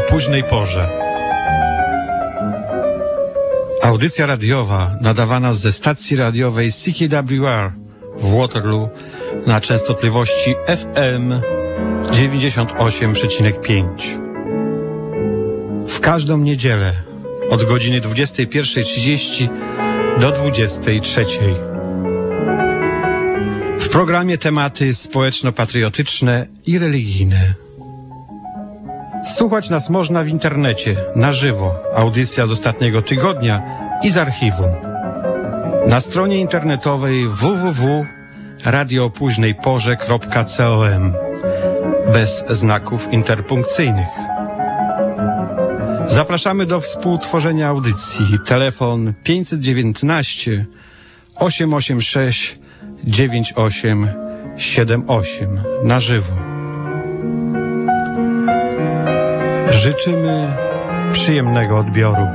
późnej porze. Audycja radiowa nadawana ze stacji radiowej CKWR w Waterloo na częstotliwości FM 98,5. W każdą niedzielę od godziny 21:30 do 23:00. W programie tematy społeczno-patriotyczne i religijne. Słuchać nas można w internecie, na żywo, audycja z ostatniego tygodnia i z archiwum. Na stronie internetowej www.radiopóźnejporze.com bez znaków interpunkcyjnych. Zapraszamy do współtworzenia audycji. Telefon 519 886 9878 na żywo. Życzymy przyjemnego odbioru.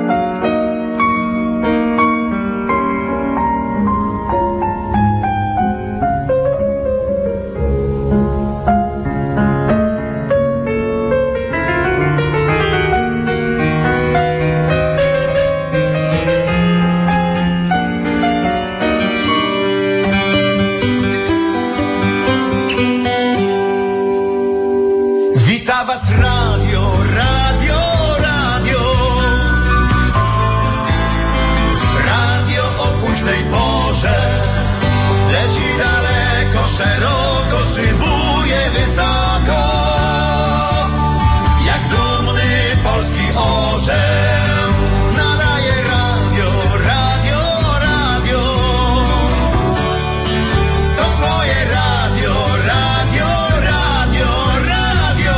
Wita was radio, radio, radio. Radio o późnej porze. Leci daleko, szeroko, szybuje wysoko. Jak dumny polski orzeł. Nadaje radio, radio, radio. To twoje radio, radio, radio, radio.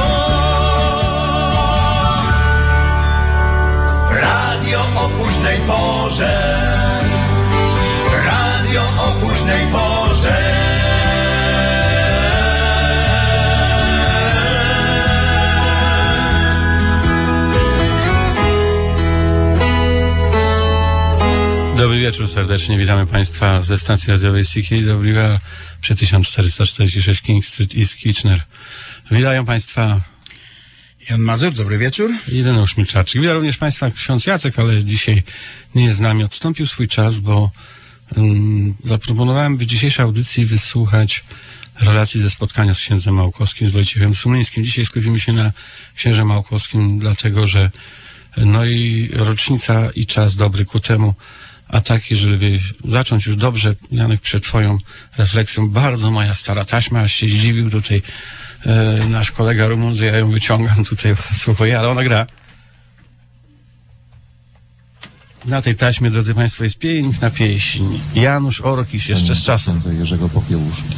Radio o późnej porze. Radio o późnej porze. Dobry wieczór, serdecznie witamy Państwa ze stacji radiowej CKWR przy 1446 King Street East Kitchener. Witają Państwa Jan Mazur, dobry wieczór. i Ireneusz Milczaczyk. Witam również Państwa ksiądz Jacek, ale dzisiaj nie jest z nami. Odstąpił swój czas, bo zaproponowałem w dzisiejszej audycji wysłuchać relacji ze spotkania z księdzem Małkowskim, z Wojciechem Sumlińskim. Dzisiaj skupimy się na księże Małkowskim, dlatego że no i rocznica i czas dobry ku temu, a taki, żeby zacząć już dobrze, Janek, przed twoją refleksją, bardzo moja stara taśma, aż się zdziwił tutaj nasz kolega Rumun, że ja ją wyciągam tutaj, słuchaj, ale ona gra. Na tej taśmie, drodzy Państwo, jest piękna pieśń. Janusz Orkisz, jeszcze z czasów księdza Jerzego Popiełuszki.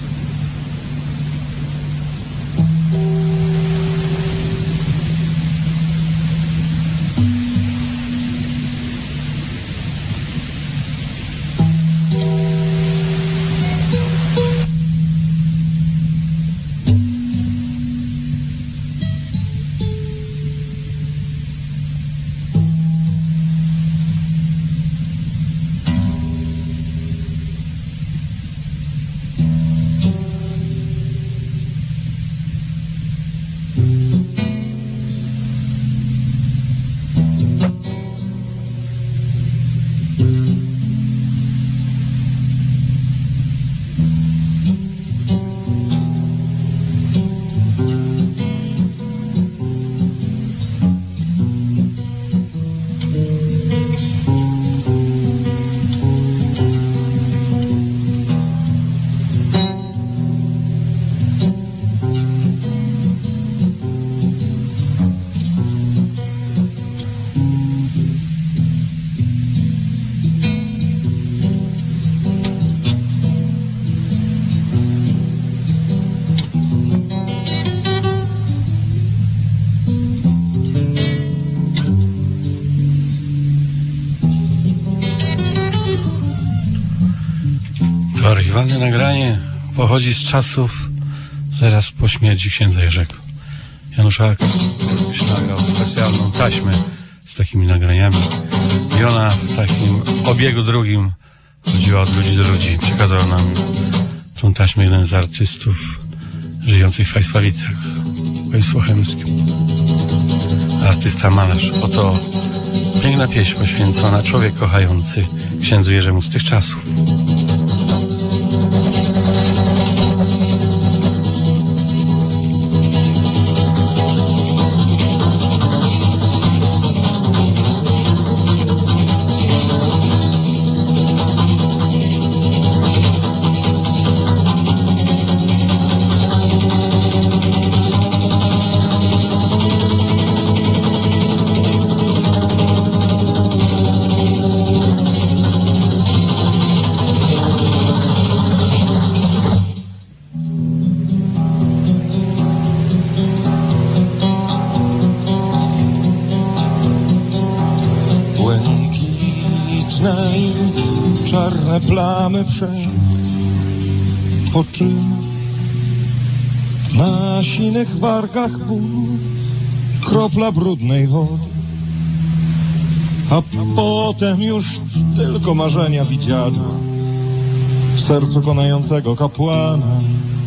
To archiwalne nagranie pochodzi z czasów zaraz po śmierci księdza Jerzego. Janusz Orkisz nagrał specjalną taśmę z takimi nagraniami i ona w takim obiegu drugim chodziła od ludzi do ludzi. Przekazał nam tą taśmę jeden z artystów żyjących w Fajsławicach, w Wojsławskim. artysta malarz. Oto piękna pieśń poświęcona Człowiek kochający księdzu Jerzemu z tych czasów. Czarne plamy przed oczyma, na sinych wargach ból, kropla brudnej wody, a potem już tylko marzenia widziadła w sercu konającego kapłana.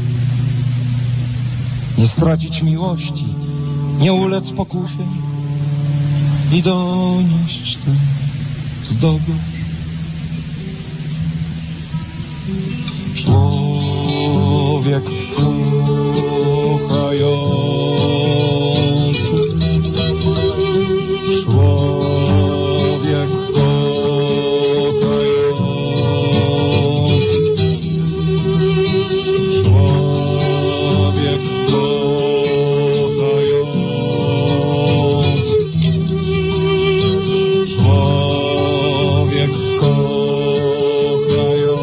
Nie stracić miłości, nie ulec pokusie i donieść tę zdobycz. Człowiek kochający, człowiek kochający, człowiek kochający, człowiek kochający.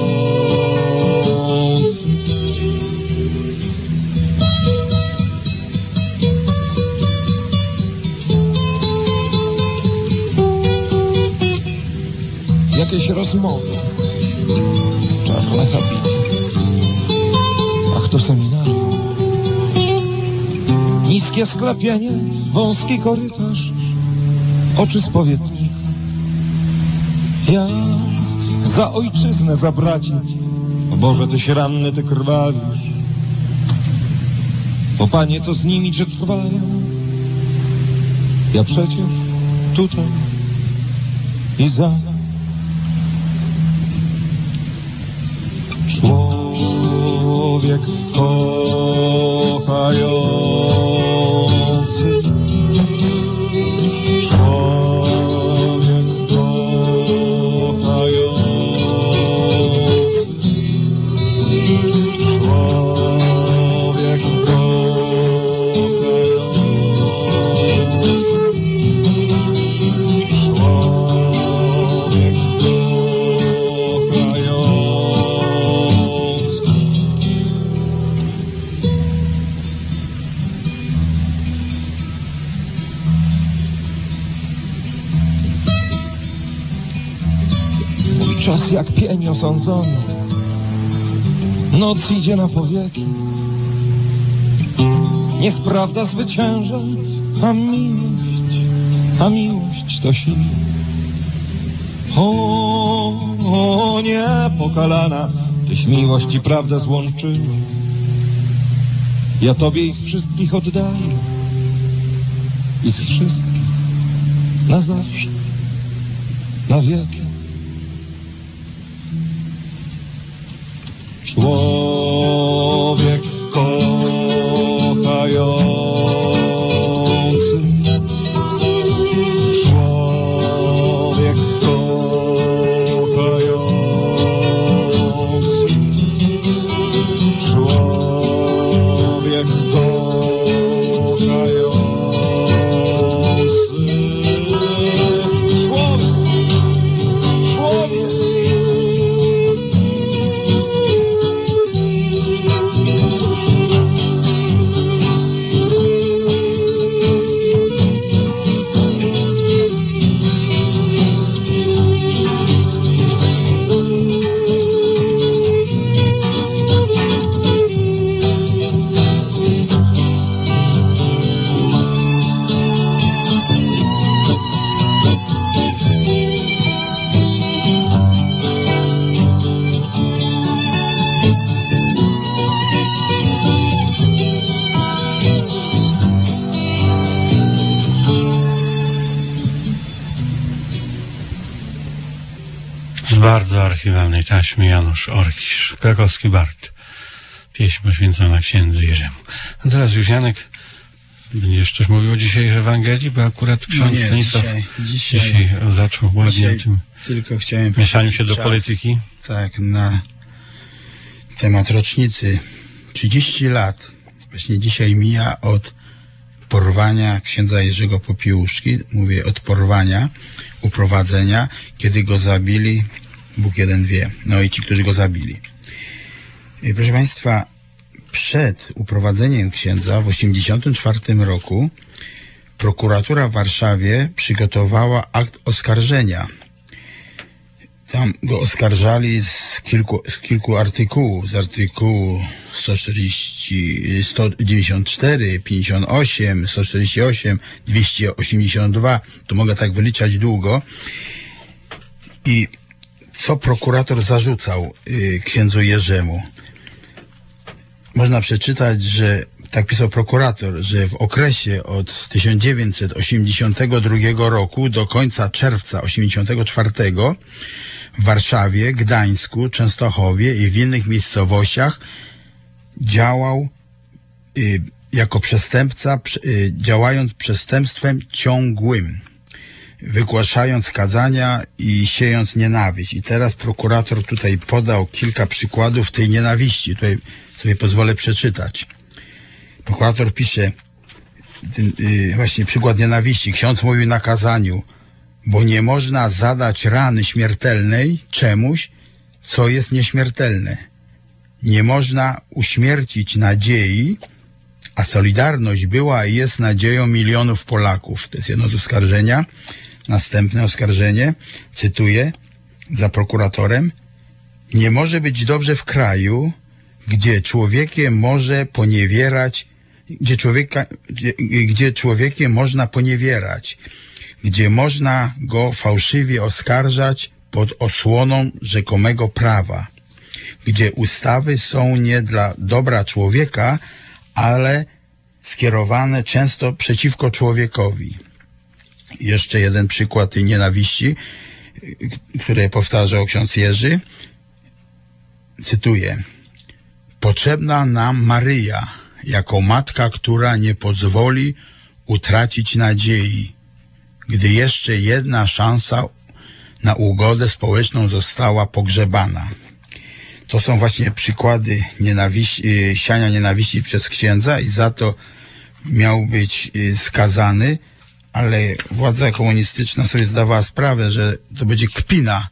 Jakieś rozmowy, czarne habity, ach to seminarium, niskie sklepienie, wąski korytarz, oczy spowiednika. Ja za ojczyznę, za braci, o Boże, tyś ranny, ty krwawisz, o Panie, co z nimi, czy trwają? Ja przecież tutaj i za. Człowiek kochający, człowiek kochający, człowiek kochający, człowiek czas jak pień osądzony, noc idzie na powieki. Niech prawda zwycięża, a miłość to siła. O, niepokalana, tyś miłość i prawdę złączyła. Ja Tobie ich wszystkich oddaję, ich wszystkich, na zawsze, na wieki. Człowiek kochający, człowiek kochający, człowiek kochający, człowiek. Z bardzo archiwalnej taśmy Janusz Orkisz, krakowski bard. Pieśń poświęcona księdzu Jerzemu. A teraz już Janek, będziesz coś mówił o dzisiejszej Ewangelii, bo akurat ksiądz Stanisław dzisiaj zaczął ładnie o tym tylko chciałem mieszaniu się do czas, polityki. Tak, na temat rocznicy 30 lat właśnie dzisiaj mija od porwania księdza Jerzego Popiełuszki, mówię od porwania, uprowadzenia, kiedy go zabili, Bóg jeden wie, no i ci, którzy go zabili. I proszę Państwa, przed uprowadzeniem księdza w 1984 roku prokuratura w Warszawie przygotowała akt oskarżenia. Tam go oskarżali z kilku artykułów, z artykułu 194, 58, 148, 282, tu mogę tak wyliczać długo. I co prokurator zarzucał księdzu Jerzemu? Można przeczytać, że tak pisał prokurator, że w okresie od 1982 roku do końca czerwca 1984 w Warszawie, Gdańsku, Częstochowie i w innych miejscowościach działał jako przestępca, działając przestępstwem ciągłym, wygłaszając kazania i siejąc nienawiść. I teraz prokurator tutaj podał kilka przykładów tej nienawiści. Tutaj sobie pozwolę przeczytać. Prokurator pisze właśnie przykład nienawiści. Ksiądz mówił na kazaniu, bo nie można zadać rany śmiertelnej czemuś, co jest nieśmiertelne. Nie można uśmiercić nadziei, a Solidarność była i jest nadzieją milionów Polaków. To jest jedno z oskarżenia. Następne oskarżenie, cytuję, za prokuratorem. Nie może być dobrze w kraju, gdzie człowiekiem może poniewierać, gdzie człowiekiem można poniewierać, gdzie można go fałszywie oskarżać pod osłoną rzekomego prawa, gdzie ustawy są nie dla dobra człowieka, ale skierowane często przeciwko człowiekowi. Jeszcze jeden przykład tej nienawiści, które powtarzał ksiądz Jerzy. Cytuję. Potrzebna nam Maryja, jako matka, która nie pozwoli utracić nadziei, gdy jeszcze jedna szansa na ugodę społeczną została pogrzebana. To są właśnie przykłady siania nienawiści przez księdza i za to miał być skazany, ale władza komunistyczna sobie zdawała sprawę, że to będzie kpina,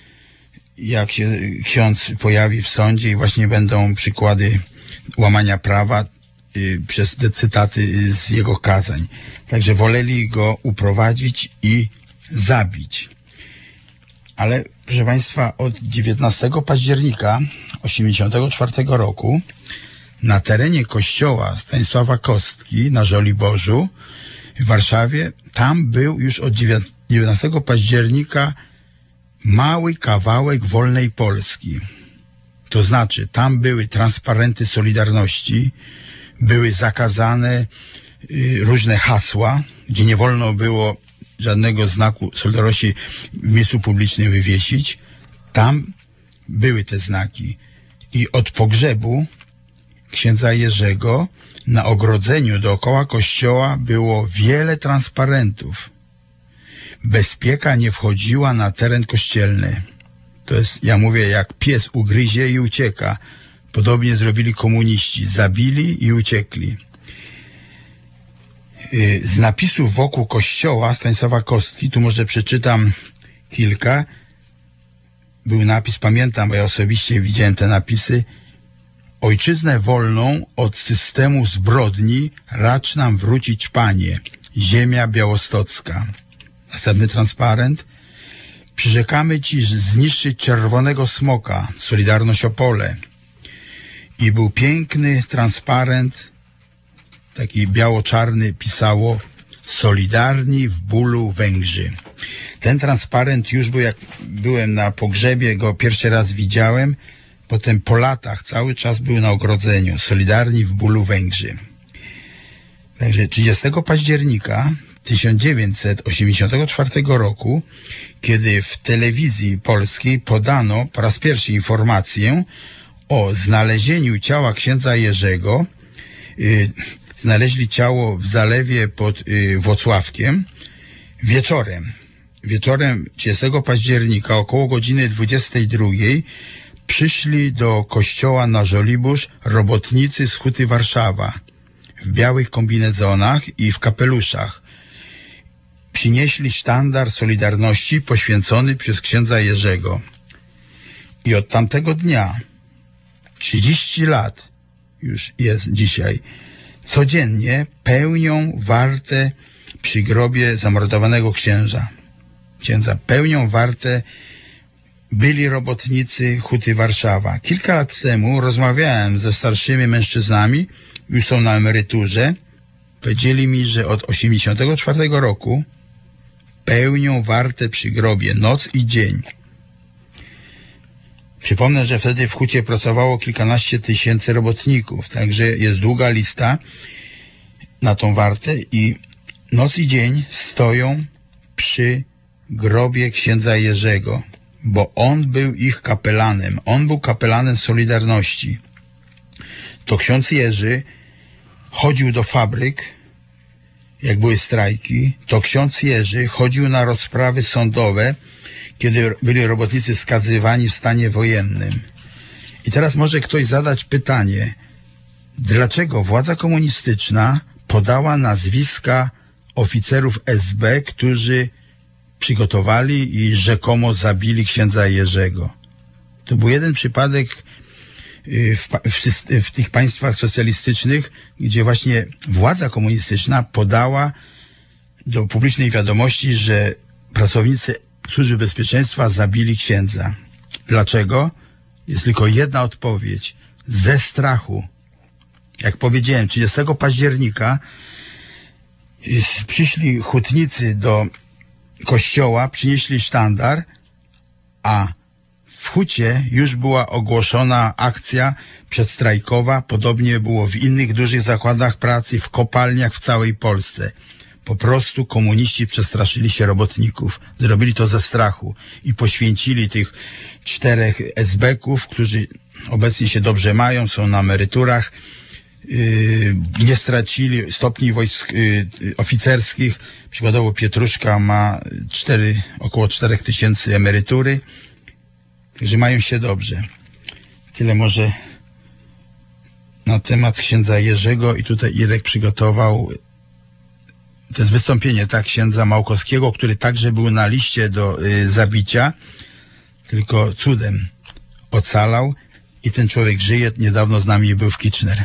jak się ksiądz pojawi w sądzie i właśnie będą przykłady łamania prawa przez te cytaty z jego kazań. Także woleli go uprowadzić i zabić. Ale proszę Państwa, od 19 października 1984 roku na terenie kościoła Stanisława Kostki na Żoliborzu w Warszawie, tam był już od 19 października mały kawałek wolnej Polski. To znaczy, tam były transparenty Solidarności, były zakazane różne hasła, gdzie nie wolno było żadnego znaku Solidarności w miejscu publicznym wywiesić. Tam były te znaki. I od pogrzebu księdza Jerzego na ogrodzeniu dookoła kościoła było wiele transparentów. Bezpieka nie wchodziła na teren kościelny. To jest, ja mówię, jak pies ugryzie i ucieka. Podobnie zrobili komuniści. Zabili i uciekli. Z napisów wokół kościoła Stanisława Kostki, tu może przeczytam kilka. Był napis, pamiętam, bo ja osobiście widziałem te napisy. Ojczyznę wolną od systemu zbrodni racz nam wrócić, Panie. Ziemia białostocka. Następny transparent. Przyrzekamy Ci zniszczyć czerwonego smoka. Solidarność Opole. I był piękny transparent, taki biało-czarny, pisało Solidarni w bólu Węgrzy. Ten transparent już był, jak byłem na pogrzebie, go pierwszy raz widziałem, potem po latach cały czas był na ogrodzeniu. Solidarni w bólu Węgrzy. Także 30 października 1984 roku, kiedy w telewizji polskiej podano po raz pierwszy informację o znalezieniu ciała księdza Jerzego. Znaleźli ciało w zalewie pod Włocławkiem wieczorem 30 października około godziny 22 przyszli do kościoła na Żoliborz robotnicy z Huty Warszawa w białych kombinezonach i w kapeluszach. Przynieśli sztandar Solidarności poświęcony przez księdza Jerzego. I od tamtego dnia, 30 lat już jest dzisiaj, codziennie pełnią wartę przy grobie zamordowanego księdza. Pełnią wartę byli robotnicy Huty Warszawa. Kilka lat temu rozmawiałem ze starszymi mężczyznami, już są na emeryturze. Powiedzieli mi, że od 1984 roku pełnią wartę przy grobie noc i dzień. Przypomnę, że wtedy w Hucie pracowało kilkanaście tysięcy robotników, także jest długa lista na tą wartę i noc i dzień stoją przy grobie księdza Jerzego, bo on był ich kapelanem. On był kapelanem Solidarności. To ksiądz Jerzy chodził do fabryk, jak były strajki. To ksiądz Jerzy chodził na rozprawy sądowe, kiedy byli robotnicy skazywani w stanie wojennym. I teraz może ktoś zadać pytanie, dlaczego władza komunistyczna podała nazwiska oficerów SB, którzy przygotowali i rzekomo zabili księdza Jerzego. To był jeden przypadek w tych państwach socjalistycznych, gdzie właśnie władza komunistyczna podała do publicznej wiadomości, że pracownicy Służby Bezpieczeństwa zabili księdza. Dlaczego? Jest tylko jedna odpowiedź. Ze strachu. Jak powiedziałem, 30 października przyszli hutnicy do kościoła, przynieśli sztandar, a w Hucie już była ogłoszona akcja przedstrajkowa. Podobnie było w innych dużych zakładach pracy, w kopalniach w całej Polsce. Po prostu komuniści przestraszyli się robotników. Zrobili to ze strachu i poświęcili tych 4 SB-ków, którzy obecnie się dobrze mają, są na emeryturach, nie stracili stopni wojsk oficerskich. Przykładowo Pietruszka ma około 4000 emerytury, także mają się dobrze. Tyle może na temat księdza Jerzego i tutaj Irek przygotował. To jest wystąpienie księdza Małkowskiego, który także był na liście do zabicia, tylko cudem ocalał i ten człowiek żyje. Niedawno z nami był w Kitchener.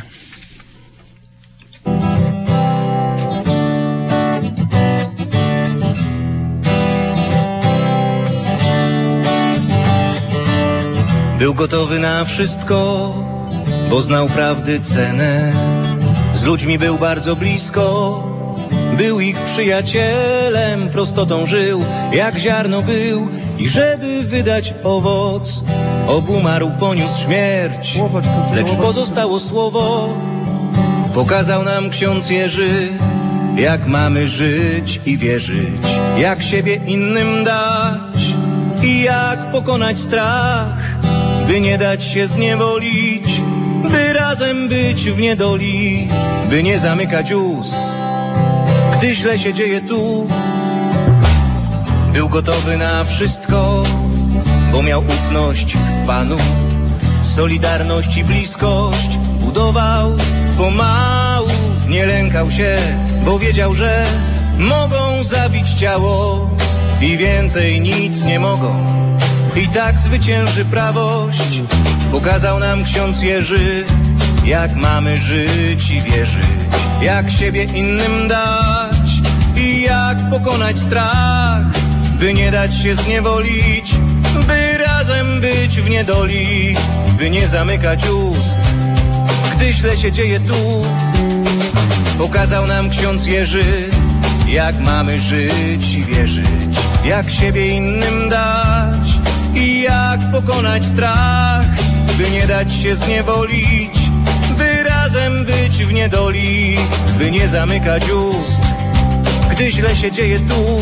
Był gotowy na wszystko, bo znał prawdy cenę. Z ludźmi był bardzo blisko, był ich przyjacielem. Prostotą żył, jak ziarno był i żeby wydać owoc, obumarł, poniósł śmierć, lecz pozostało słowo. Pokazał nam ksiądz Jerzy, jak mamy żyć i wierzyć, jak siebie innym dać i jak pokonać strach, by nie dać się zniewolić, by razem być w niedoli, by nie zamykać ust, gdy źle się dzieje tu. Był gotowy na wszystko, bo miał ufność w Panu, solidarność i bliskość budował pomału. Nie lękał się, bo wiedział, że mogą zabić ciało i więcej nic nie mogą. I tak zwycięży prawość. Pokazał nam ksiądz Jerzy, jak mamy żyć i wierzyć, jak siebie innym dać i jak pokonać strach, by nie dać się zniewolić, by razem być w niedoli, by nie zamykać ust, gdy źle się dzieje tu. Pokazał nam ksiądz Jerzy, jak mamy żyć i wierzyć, jak siebie innym dać i jak pokonać strach, by nie dać się zniewolić, by razem być w niedoli, by nie zamykać ust, gdy źle się dzieje tu.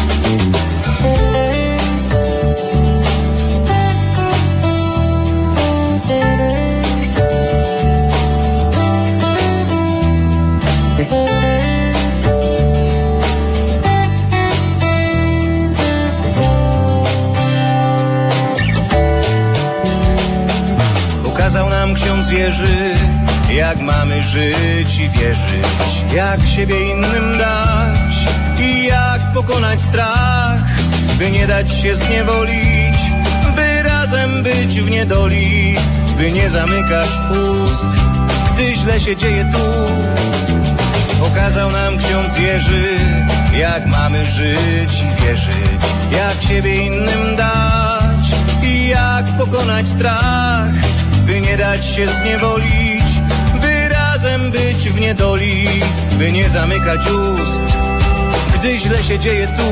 Pokazał nam ksiądz Jerzy, jak mamy żyć i wierzyć, jak siebie innym dać i jak pokonać strach, by nie dać się zniewolić, by razem być w niedoli, by nie zamykać ust, gdy źle się dzieje tu. Pokazał nam ksiądz Jerzy, jak mamy żyć i wierzyć, jak siebie innym dać i jak pokonać strach, by nie dać się zniewolić, by razem być w niedoli, by nie zamykać ust, gdy źle się dzieje tu.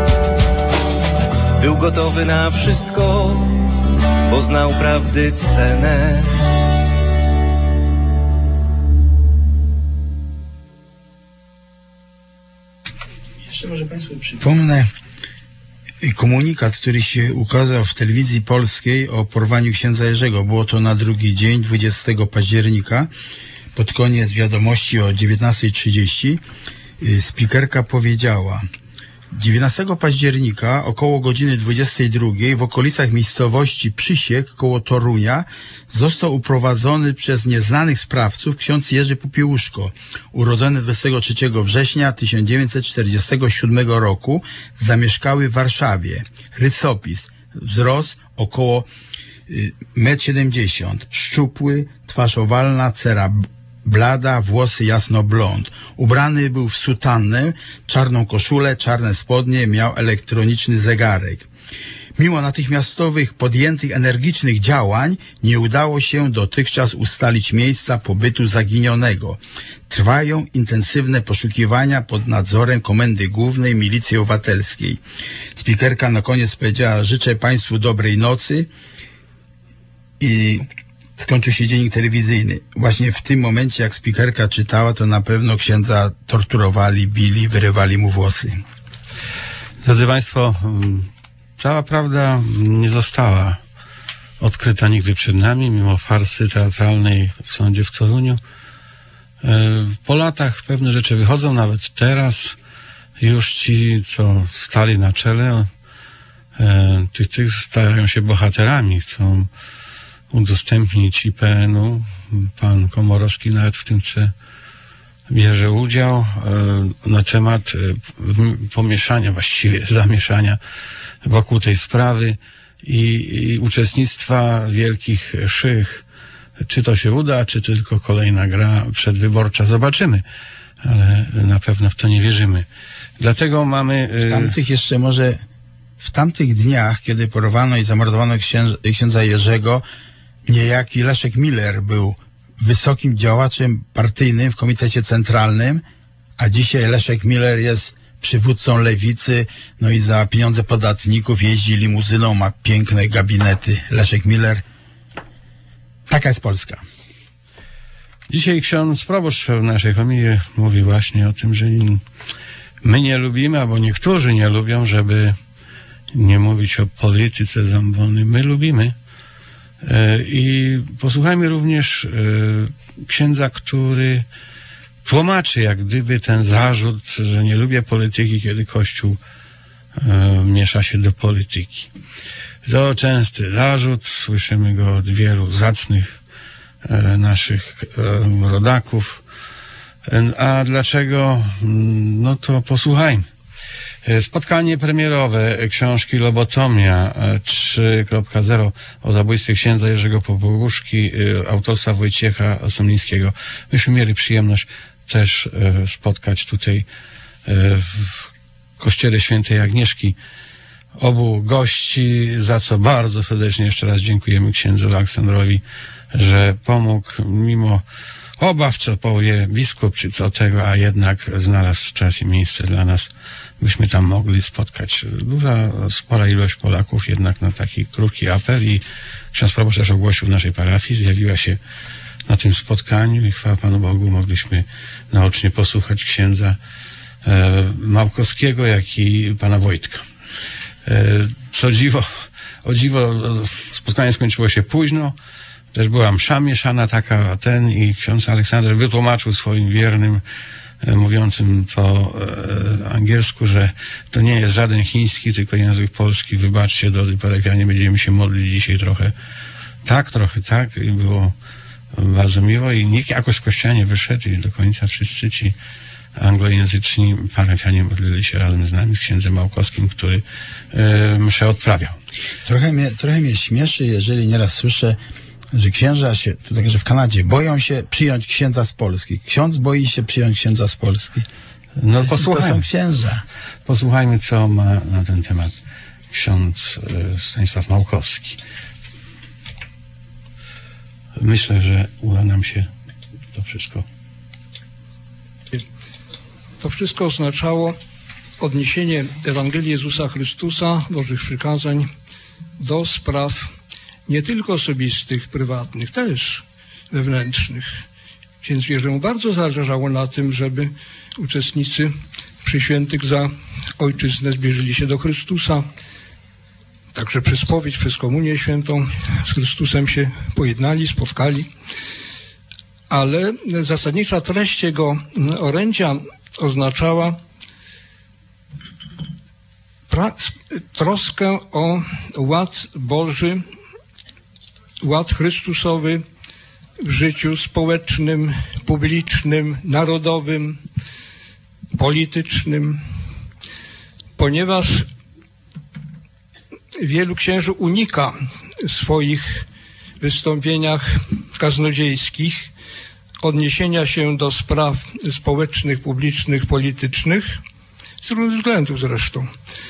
Był gotowy na wszystko, bo znał prawdy cenę. Jeszcze może Państwu przypomnę komunikat, który się ukazał w telewizji polskiej o porwaniu księdza Jerzego. Było to na drugi dzień, 20 października, pod koniec wiadomości o 19:30. Spikerka powiedziała: 19 października około godziny 22 w okolicach miejscowości Przysiek koło Torunia został uprowadzony przez nieznanych sprawców ksiądz Jerzy Popiełuszko, urodzony 23 września 1947 roku, zamieszkały w Warszawie. Rysopis: wzrost około 1,70 m, szczupły, twarz owalna, cera blada, włosy jasno-blond. Ubrany był w sutannę, czarną koszulę, czarne spodnie, miał elektroniczny zegarek. Mimo natychmiastowych podjętych energicznych działań nie udało się dotychczas ustalić miejsca pobytu zaginionego. Trwają intensywne poszukiwania pod nadzorem Komendy Głównej Milicji Obywatelskiej. Spikerka na koniec powiedziała: życzę Państwu dobrej nocy, i skończył się dziennik telewizyjny. Właśnie w tym momencie, jak spikerka czytała, to na pewno księdza torturowali, bili, wyrywali mu włosy. Drodzy Państwo, cała prawda nie została odkryta nigdy przed nami, mimo farsy teatralnej w sądzie w Toruniu. Po latach pewne rzeczy wychodzą, nawet teraz już ci, co stali na czele, tych stają się bohaterami, chcą udostępnić IPN-u. Pan Komorowski nawet w tym bierze udział na temat pomieszania, właściwie zamieszania wokół tej sprawy i uczestnictwa wielkich szych. Czy to się uda, czy tylko kolejna gra przedwyborcza, zobaczymy, ale na pewno w to nie wierzymy. Dlatego mamy... W tamtych dniach, kiedy porwano i zamordowano księdza Jerzego, niejaki Leszek Miller był wysokim działaczem partyjnym w Komitecie Centralnym, a dzisiaj Leszek Miller jest przywódcą lewicy, no i za pieniądze podatników jeździ limuzyną, ma piękne gabinety. Leszek Miller. Taka jest Polska. Dzisiaj ksiądz proboszcz w naszej homilii mówi właśnie o tym, że my nie lubimy, albo niektórzy nie lubią, żeby nie mówić o polityce zambony. My lubimy. I posłuchajmy również księdza, który tłumaczy jak gdyby ten zarzut, że nie lubię polityki, kiedy Kościół miesza się do polityki. To częsty zarzut, słyszymy go od wielu zacnych naszych rodaków. A dlaczego? No to posłuchajmy. Spotkanie premierowe książki Lobotomia 3.0 o zabójstwie księdza Jerzego Popiełuszki autorstwa Wojciecha Somlińskiego. Myśmy mieli przyjemność też spotkać tutaj w kościele świętej Agnieszki obu gości, za co bardzo serdecznie jeszcze raz dziękujemy księdzu Aleksandrowi, że pomógł mimo obaw, co powie biskup, czy co tego, a jednak znalazł czas i miejsce dla nas, byśmy tam mogli spotkać. Spora ilość Polaków jednak na taki krótki apel i ksiądz proboszcz też ogłosił w naszej parafii, zjawiła się na tym spotkaniu i chwała Panu Bogu, mogliśmy naocznie posłuchać księdza Małkowskiego, jak i pana Wojtka. O dziwo, spotkanie skończyło się późno. Też była msza mieszana taka, i ksiądz Aleksander wytłumaczył swoim wiernym, mówiącym po angielsku, że to nie jest żaden chiński, tylko język polski. Wybaczcie, drodzy parafianie, będziemy się modlić dzisiaj trochę tak. I było bardzo miło i nikt jakoś z kościoła nie wyszedł i do końca wszyscy ci anglojęzyczni parafianie modlili się razem z nami, z księdzem Małkowskim, który mszę odprawiał. Trochę mnie śmieszy, jeżeli nieraz słyszę, że księża się, to także w Kanadzie, boją się przyjąć księdza z Polski. Ksiądz boi się przyjąć księdza z Polski. No to są księża. Posłuchajmy, co ma na ten temat ksiądz Stanisław Małkowski. Myślę, że uda nam się to wszystko. To wszystko oznaczało odniesienie Ewangelii Jezusa Chrystusa, Bożych przykazań, do spraw nie tylko osobistych, prywatnych, też wewnętrznych. Księdzu Jerzemu bardzo zależało na tym, żeby uczestnicy przy świętych za ojczyznę zbliżyli się do Chrystusa. Także przez spowiedź, przez komunię świętą z Chrystusem się pojednali, spotkali. Ale zasadnicza treść jego orędzia oznaczała troskę o ład Boży, ład Chrystusowy w życiu społecznym, publicznym, narodowym, politycznym, ponieważ wielu księży unika w swoich wystąpieniach kaznodziejskich odniesienia się do spraw społecznych, publicznych, politycznych, z różnych względów zresztą.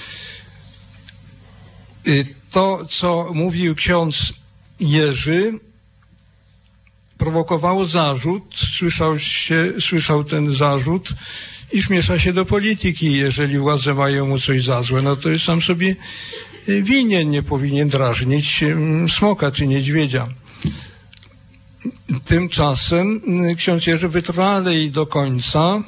To, co mówił ksiądz Jerzy, prowokowało zarzut, słyszał ten zarzut, iż miesza się do polityki. Jeżeli władze mają mu coś za złe, no to jest sam sobie winien, nie powinien drażnić smoka czy niedźwiedzia. Tymczasem ksiądz Jerzy wytrwale i do końca,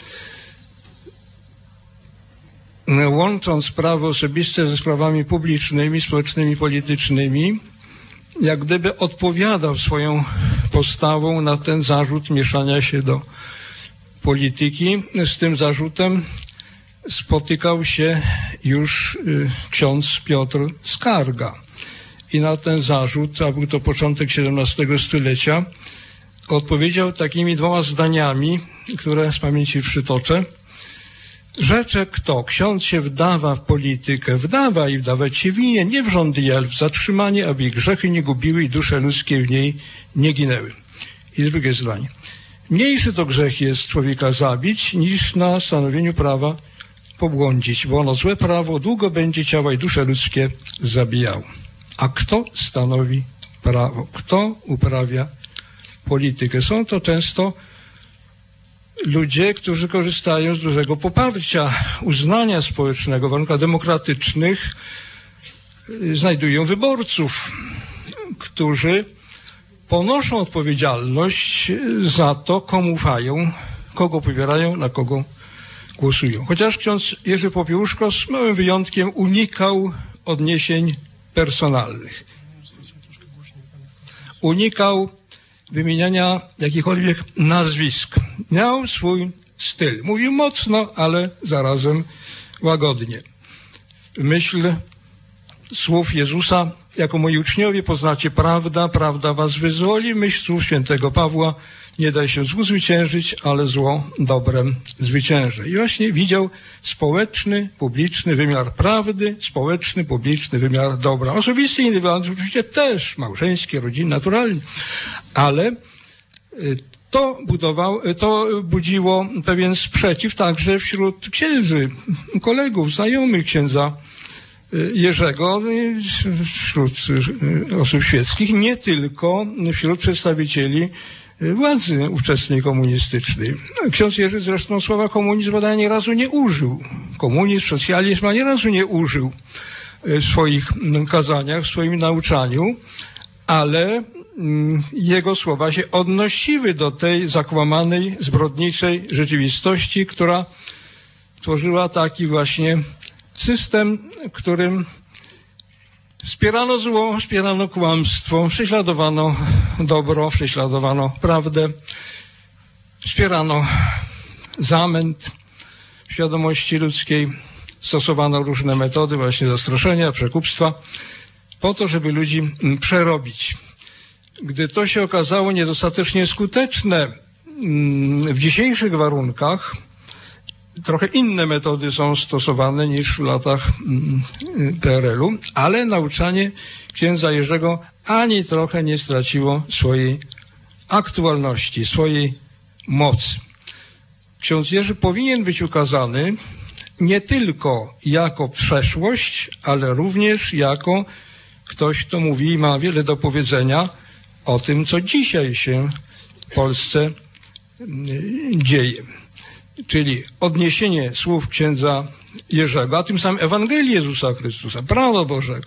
łącząc sprawy osobiste ze sprawami publicznymi, społecznymi, politycznymi, jak gdyby odpowiadał swoją postawą na ten zarzut mieszania się do polityki. Z tym zarzutem spotykał się już ksiądz Piotr Skarga. I na ten zarzut, a był to początek XVII stulecia, odpowiedział takimi 2 zdaniami, które z pamięci przytoczę. Rzecze kto, ksiądz się wdawa w politykę, wdawa i wdawać się winien, nie w rządy i w zatrzymanie, aby ich grzechy nie gubiły i dusze ludzkie w niej nie ginęły. I drugie zdanie. Mniejszy to grzech jest człowieka zabić, niż na stanowieniu prawa pobłądzić, bo ono złe prawo długo będzie ciała i dusze ludzkie zabijało. A kto stanowi prawo? Kto uprawia politykę? Są to często ludzie, którzy korzystają z dużego poparcia, uznania społecznego, w warunkach demokratycznych, znajdują wyborców, którzy ponoszą odpowiedzialność za to, komu ufają, kogo popierają, na kogo głosują. Chociaż ksiądz Jerzy Popiełuszko z małym wyjątkiem unikał odniesień personalnych. Unikał wymieniania jakichkolwiek nazwisk. Miał swój styl. Mówił mocno, ale zarazem łagodnie. Myśl słów Jezusa, jako moi uczniowie poznacie prawda, prawda was wyzwoli. Myśl słów świętego Pawła, nie da się złu zwyciężyć, ale zło dobrem zwycięży. I właśnie widział społeczny, publiczny wymiar prawdy, społeczny, publiczny wymiar dobra. Osobisty, indywidualny, oczywiście też, małżeńskie, rodziny, naturalnie. Ale to budziło pewien sprzeciw także wśród księży, kolegów, znajomych księdza Jerzego, wśród osób świeckich, nie tylko wśród przedstawicieli władzy ówczesnej komunistycznej. Ksiądz Jerzy zresztą słowa komunizm bodaj ani razu nie użył. Komunizm, socjalizm ani razu nie użył w swoich kazaniach, w swoim nauczaniu, ale jego słowa się odnosiły do tej zakłamanej, zbrodniczej rzeczywistości, która tworzyła taki właśnie system, w którym wspierano zło, wspierano kłamstwo, prześladowano dobro, prześladowano prawdę, wspierano zamęt w świadomości ludzkiej, stosowano różne metody właśnie zastraszenia, przekupstwa, po to, żeby ludzi przerobić. Gdy to się okazało niedostatecznie skuteczne w dzisiejszych warunkach, trochę inne metody są stosowane niż w latach PRL-u, ale nauczanie księdza Jerzego ani trochę nie straciło swojej aktualności, swojej mocy. Ksiądz Jerzy powinien być ukazany nie tylko jako przeszłość, ale również jako ktoś, kto mówi i ma wiele do powiedzenia o tym, co dzisiaj się w Polsce dzieje. Czyli odniesienie słów księdza Jerzego, a tym samym Ewangelii Jezusa Chrystusa, prawa Bożego,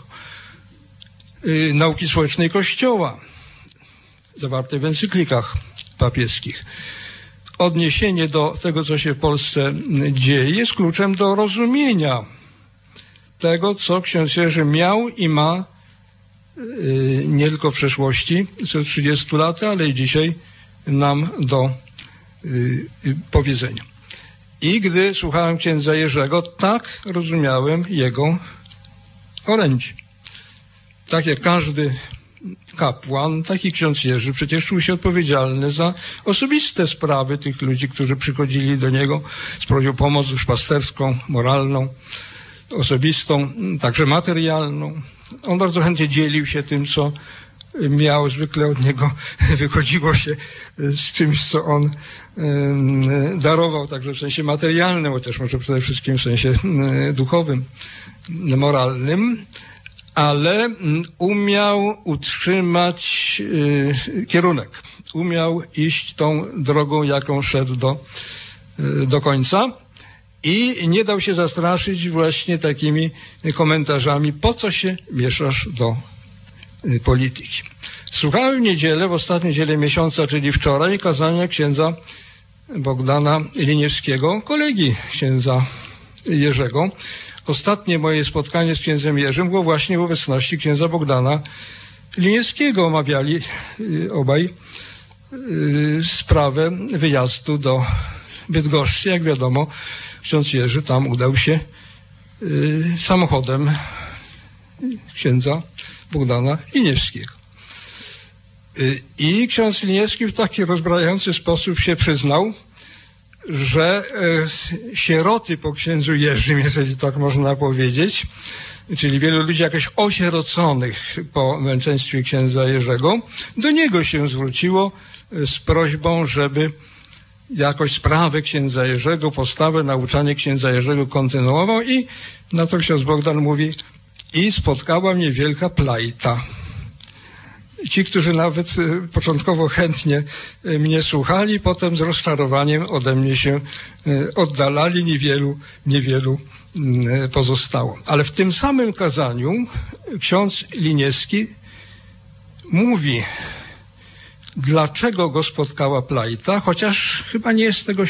nauki społecznej Kościoła, zawarte w encyklikach papieskich. Odniesienie do tego, co się w Polsce dzieje, jest kluczem do rozumienia tego, co ksiądz Jerzy miał i ma nie tylko w przeszłości, sprzed 30 lat, ale i dzisiaj nam do powiedzenia. I gdy słuchałem księdza Jerzego, tak rozumiałem jego orędzie. Tak jak każdy kapłan, taki ksiądz Jerzy przecież czuł się odpowiedzialny za osobiste sprawy tych ludzi, którzy przychodzili do niego z prośbą o pomoc duszpasterską, moralną, osobistą, także materialną. On bardzo chętnie dzielił się tym, co miał. Zwykle od niego wychodziło się z czymś, co on darował, także w sensie materialnym, chociaż może przede wszystkim w sensie duchowym, moralnym, ale umiał utrzymać kierunek. Umiał iść tą drogą, jaką szedł do końca i nie dał się zastraszyć właśnie takimi komentarzami, po co się mieszasz do polityki. Słuchałem w niedzielę, w ostatniej niedzielę miesiąca, czyli wczoraj, kazania księdza Bogdana Liniewskiego, kolegi księdza Jerzego. Ostatnie moje spotkanie z księdzem Jerzym było właśnie w obecności księdza Bogdana Liniewskiego. Omawiali obaj sprawę wyjazdu do Bydgoszczy. Jak wiadomo, ksiądz Jerzy tam udał się samochodem księdza Bogdana Liniewskiego. I ksiądz Liniewski w taki rozbrajający sposób się przyznał, że sieroty po księdzu Jerzym, jeżeli tak można powiedzieć, czyli wielu ludzi jakoś osieroconych po męczeństwie księdza Jerzego, do niego się zwróciło z prośbą, żeby jakoś sprawę księdza Jerzego, postawę, nauczanie księdza Jerzego kontynuował i na to ksiądz Bogdan mówi: i spotkała mnie wielka plajta. Ci, którzy nawet początkowo chętnie mnie słuchali, potem z rozczarowaniem ode mnie się oddalali, niewielu pozostało. Ale w tym samym kazaniu ksiądz Liniewski mówi, dlaczego go spotkała plajta, chociaż chyba nie jest tego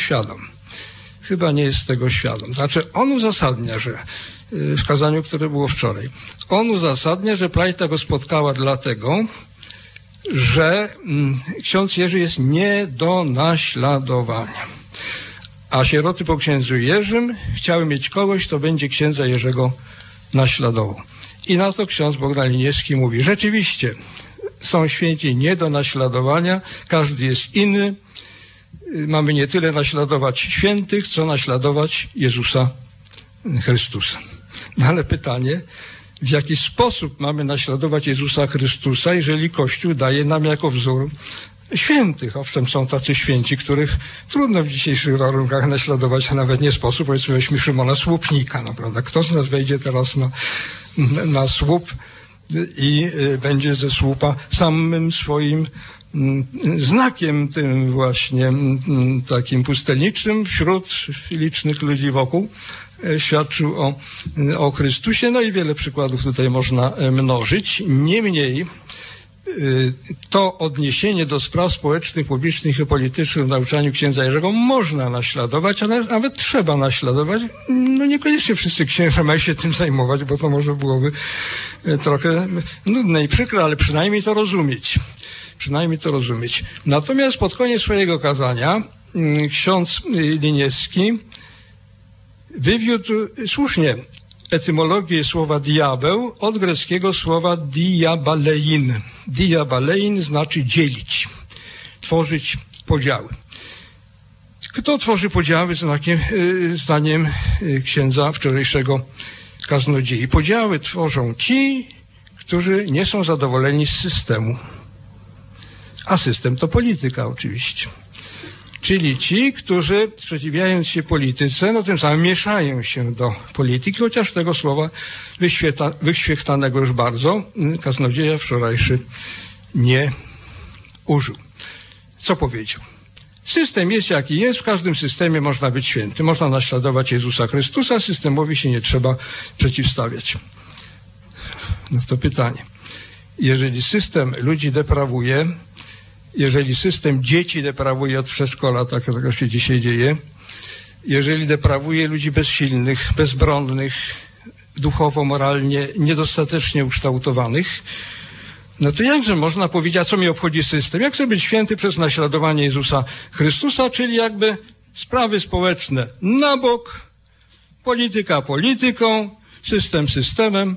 świadom. Znaczy on uzasadnia, że w kazaniu, które było wczoraj, on uzasadnia, że plajta go spotkała dlatego, że ksiądz Jerzy jest nie do naśladowania. A sieroty po księdzu Jerzym chciały mieć kogoś, kto będzie księdza Jerzego naśladował. I na to ksiądz Bogdan Liniewski mówi: rzeczywiście, są święci nie do naśladowania, każdy jest inny. Mamy nie tyle naśladować świętych, co naśladować Jezusa Chrystusa. No ale pytanie, w jaki sposób mamy naśladować Jezusa Chrystusa, jeżeli Kościół daje nam jako wzór świętych? Owszem, są tacy święci, których trudno w dzisiejszych warunkach naśladować, a nawet nie sposób. Powiedzmy, weźmy Szymona Słupnika, no, prawda? Kto z nas wejdzie teraz na słup i będzie ze słupa samym swoim znakiem, tym właśnie takim pustelniczym wśród licznych ludzi wokół, świadczył o Chrystusie. No i wiele przykładów tutaj można mnożyć. Niemniej to odniesienie do spraw społecznych, publicznych i politycznych w nauczaniu księdza Jerzego można naśladować, ale nawet trzeba naśladować. No niekoniecznie wszyscy księża mają się tym zajmować, bo to może byłoby trochę nudne i przykre, ale przynajmniej to rozumieć. Natomiast pod koniec swojego kazania ksiądz Liniewski wywiódł słusznie etymologię słowa diabeł od greckiego słowa diabalein. Diabalein znaczy dzielić, tworzyć podziały. Kto tworzy podziały, zdaniem księdza wczorajszego kaznodziei? Podziały tworzą ci, którzy nie są zadowoleni z systemu. A system to polityka oczywiście. Czyli ci, którzy sprzeciwiając się polityce, no tym samym mieszają się do polityki, chociaż tego słowa wyświechtanego już bardzo kaznodzieja wczorajszy nie użył. Co powiedział? System jest jaki jest, w każdym systemie można być święty, można naśladować Jezusa Chrystusa, systemowi się nie trzeba przeciwstawiać. No to pytanie. Jeżeli system ludzi deprawuje, jeżeli system dzieci deprawuje od przedszkola, tak się dzisiaj dzieje, jeżeli deprawuje ludzi bezsilnych, bezbronnych, duchowo, moralnie, niedostatecznie ukształtowanych, no to jakże można powiedzieć, a co mi obchodzi system? Jak chcę być święty przez naśladowanie Jezusa Chrystusa, czyli jakby sprawy społeczne na bok, polityka polityką, system systemem.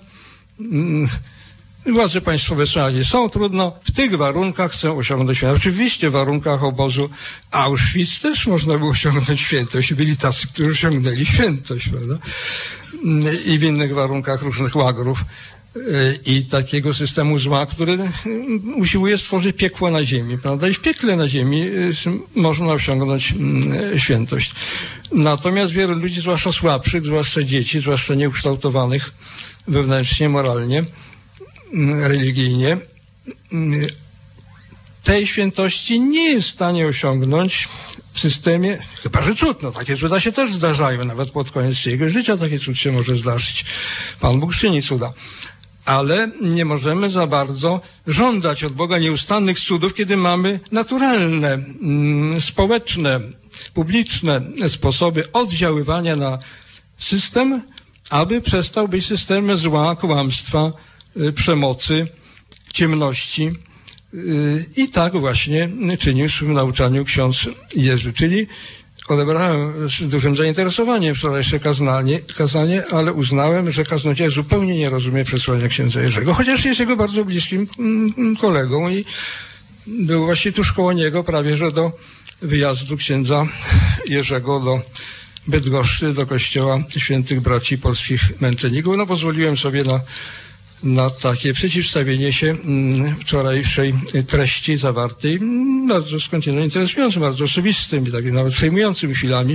Władze państwowe są trudno, w tych warunkach chcę osiągnąć świętość. Oczywiście w warunkach obozu Auschwitz też można było osiągnąć świętość i byli tacy, którzy osiągnęli świętość, prawda? I w innych warunkach różnych łagrów i takiego systemu zła, który usiłuje stworzyć piekło na ziemi, prawda? I w piekle na ziemi można osiągnąć świętość. Natomiast wielu ludzi, zwłaszcza słabszych, zwłaszcza dzieci, zwłaszcza nieukształtowanych wewnętrznie, moralnie, religijnie, tej świętości nie jest w stanie osiągnąć w systemie, chyba że cud, no takie cuda się też zdarzają, nawet pod koniec jego życia taki cud się może zdarzyć. Pan Bóg czyni cuda. Ale nie możemy za bardzo żądać od Boga nieustannych cudów, kiedy mamy naturalne, społeczne, publiczne sposoby oddziaływania na system, aby przestał być systemem zła, kłamstwa, przemocy, ciemności. I tak właśnie czynił w swym nauczaniu ksiądz Jerzy. Czyli odebrałem z dużym zainteresowaniem wczorajsze kazanie, ale uznałem, że kaznodzieja zupełnie nie rozumie przesłania księdza Jerzego, chociaż jest jego bardzo bliskim kolegą i był właśnie tuż koło niego prawie, że do wyjazdu księdza Jerzego do Bydgoszczy, do kościoła świętych braci polskich męczenników. No pozwoliłem sobie na takie przeciwstawienie się wczorajszej treści zawartej, bardzo skądinąd interesującym, bardzo osobistym i takim nawet przejmującym chwilami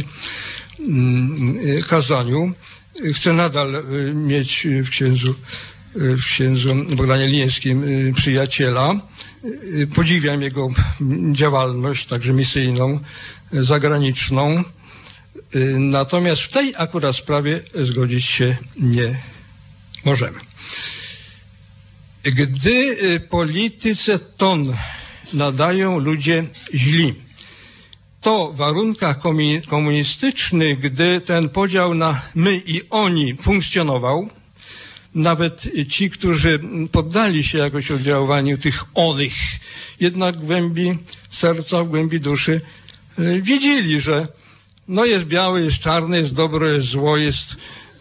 kazaniu. Chcę nadal mieć w księdzu Bogdanie Liniewskim przyjaciela. Podziwiam jego działalność, także misyjną, zagraniczną. Natomiast w tej akurat sprawie zgodzić się nie możemy. Gdy polityce ton nadają ludzie źli, to w warunkach komunistycznych, gdy ten podział na my i oni funkcjonował, nawet ci, którzy poddali się jakoś oddziaływaniu tych onych, jednak w głębi serca, w głębi duszy wiedzieli, że no jest białe, jest czarne, jest dobro, jest zło, jest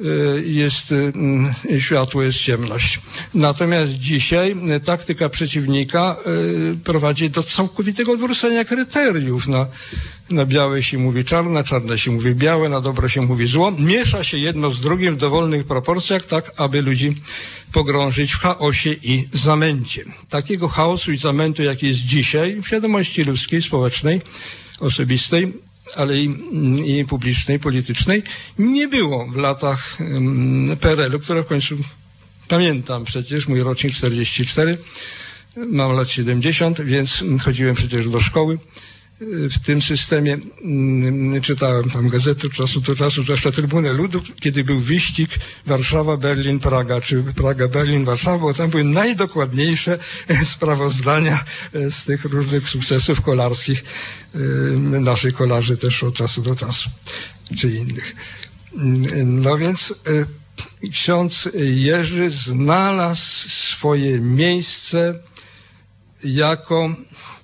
światło, jest ciemność. Natomiast dzisiaj taktyka przeciwnika prowadzi do całkowitego odwrócenia kryteriów. Na białe się mówi czarne, na czarne się mówi białe, na dobro się mówi zło. Miesza się jedno z drugim w dowolnych proporcjach, tak aby ludzi pogrążyć w chaosie i zamęcie. Takiego chaosu i zamętu, jaki jest dzisiaj w świadomości ludzkiej, społecznej, osobistej, ale i publicznej, politycznej, nie było w latach PRL-u, które w końcu pamiętam przecież, mój rocznik 44, mam lat 70, więc chodziłem przecież do szkoły w tym systemie, czytałem tam gazetę od czasu do czasu, zwłaszcza Trybunę Ludu, kiedy był wyścig Warszawa, Berlin, Praga, czy Praga, Berlin, Warszawa, bo tam były najdokładniejsze sprawozdania z tych różnych sukcesów kolarskich, naszych kolarzy też od czasu do czasu, czy innych. No więc ksiądz Jerzy znalazł swoje miejsce jako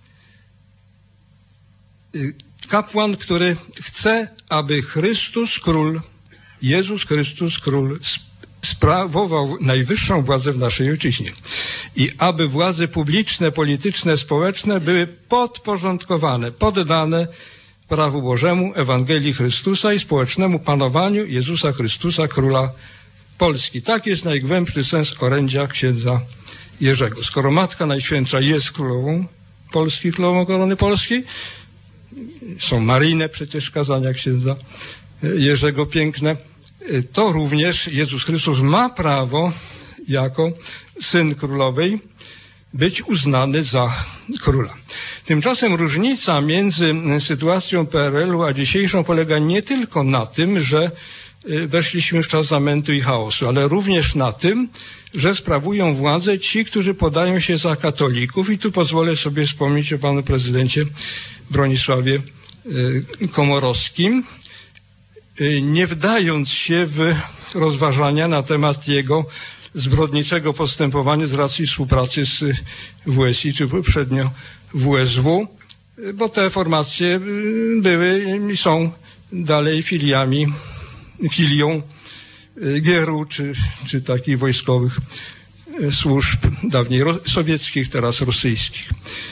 kapłan, który chce, aby Chrystus Król, Jezus Chrystus Król sprawował najwyższą władzę w naszej ojczyźnie i aby władze publiczne, polityczne, społeczne były podporządkowane, poddane prawu Bożemu, Ewangelii Chrystusa i społecznemu panowaniu Jezusa Chrystusa, Króla Polski. Tak jest najgłębszy sens orędzia księdza Jerzego. Skoro Matka Najświętsza jest królową Polski, królową korony polskiej, są maryjne przecież kazania księdza Jerzego piękne, to również Jezus Chrystus ma prawo jako syn królowej być uznany za króla. Tymczasem różnica między sytuacją PRL-u a dzisiejszą polega nie tylko na tym, że weszliśmy w czas zamętu i chaosu, ale również na tym, że sprawują władzę ci, którzy podają się za katolików i tu pozwolę sobie wspomnieć o panu prezydencie Bronisławie Komorowskim, nie wdając się w rozważania na temat jego zbrodniczego postępowania z racji współpracy z WSI, czy poprzednio WSW, bo te formacje były i są dalej filią GRU, czy takich wojskowych służb dawniej sowieckich, teraz rosyjskich.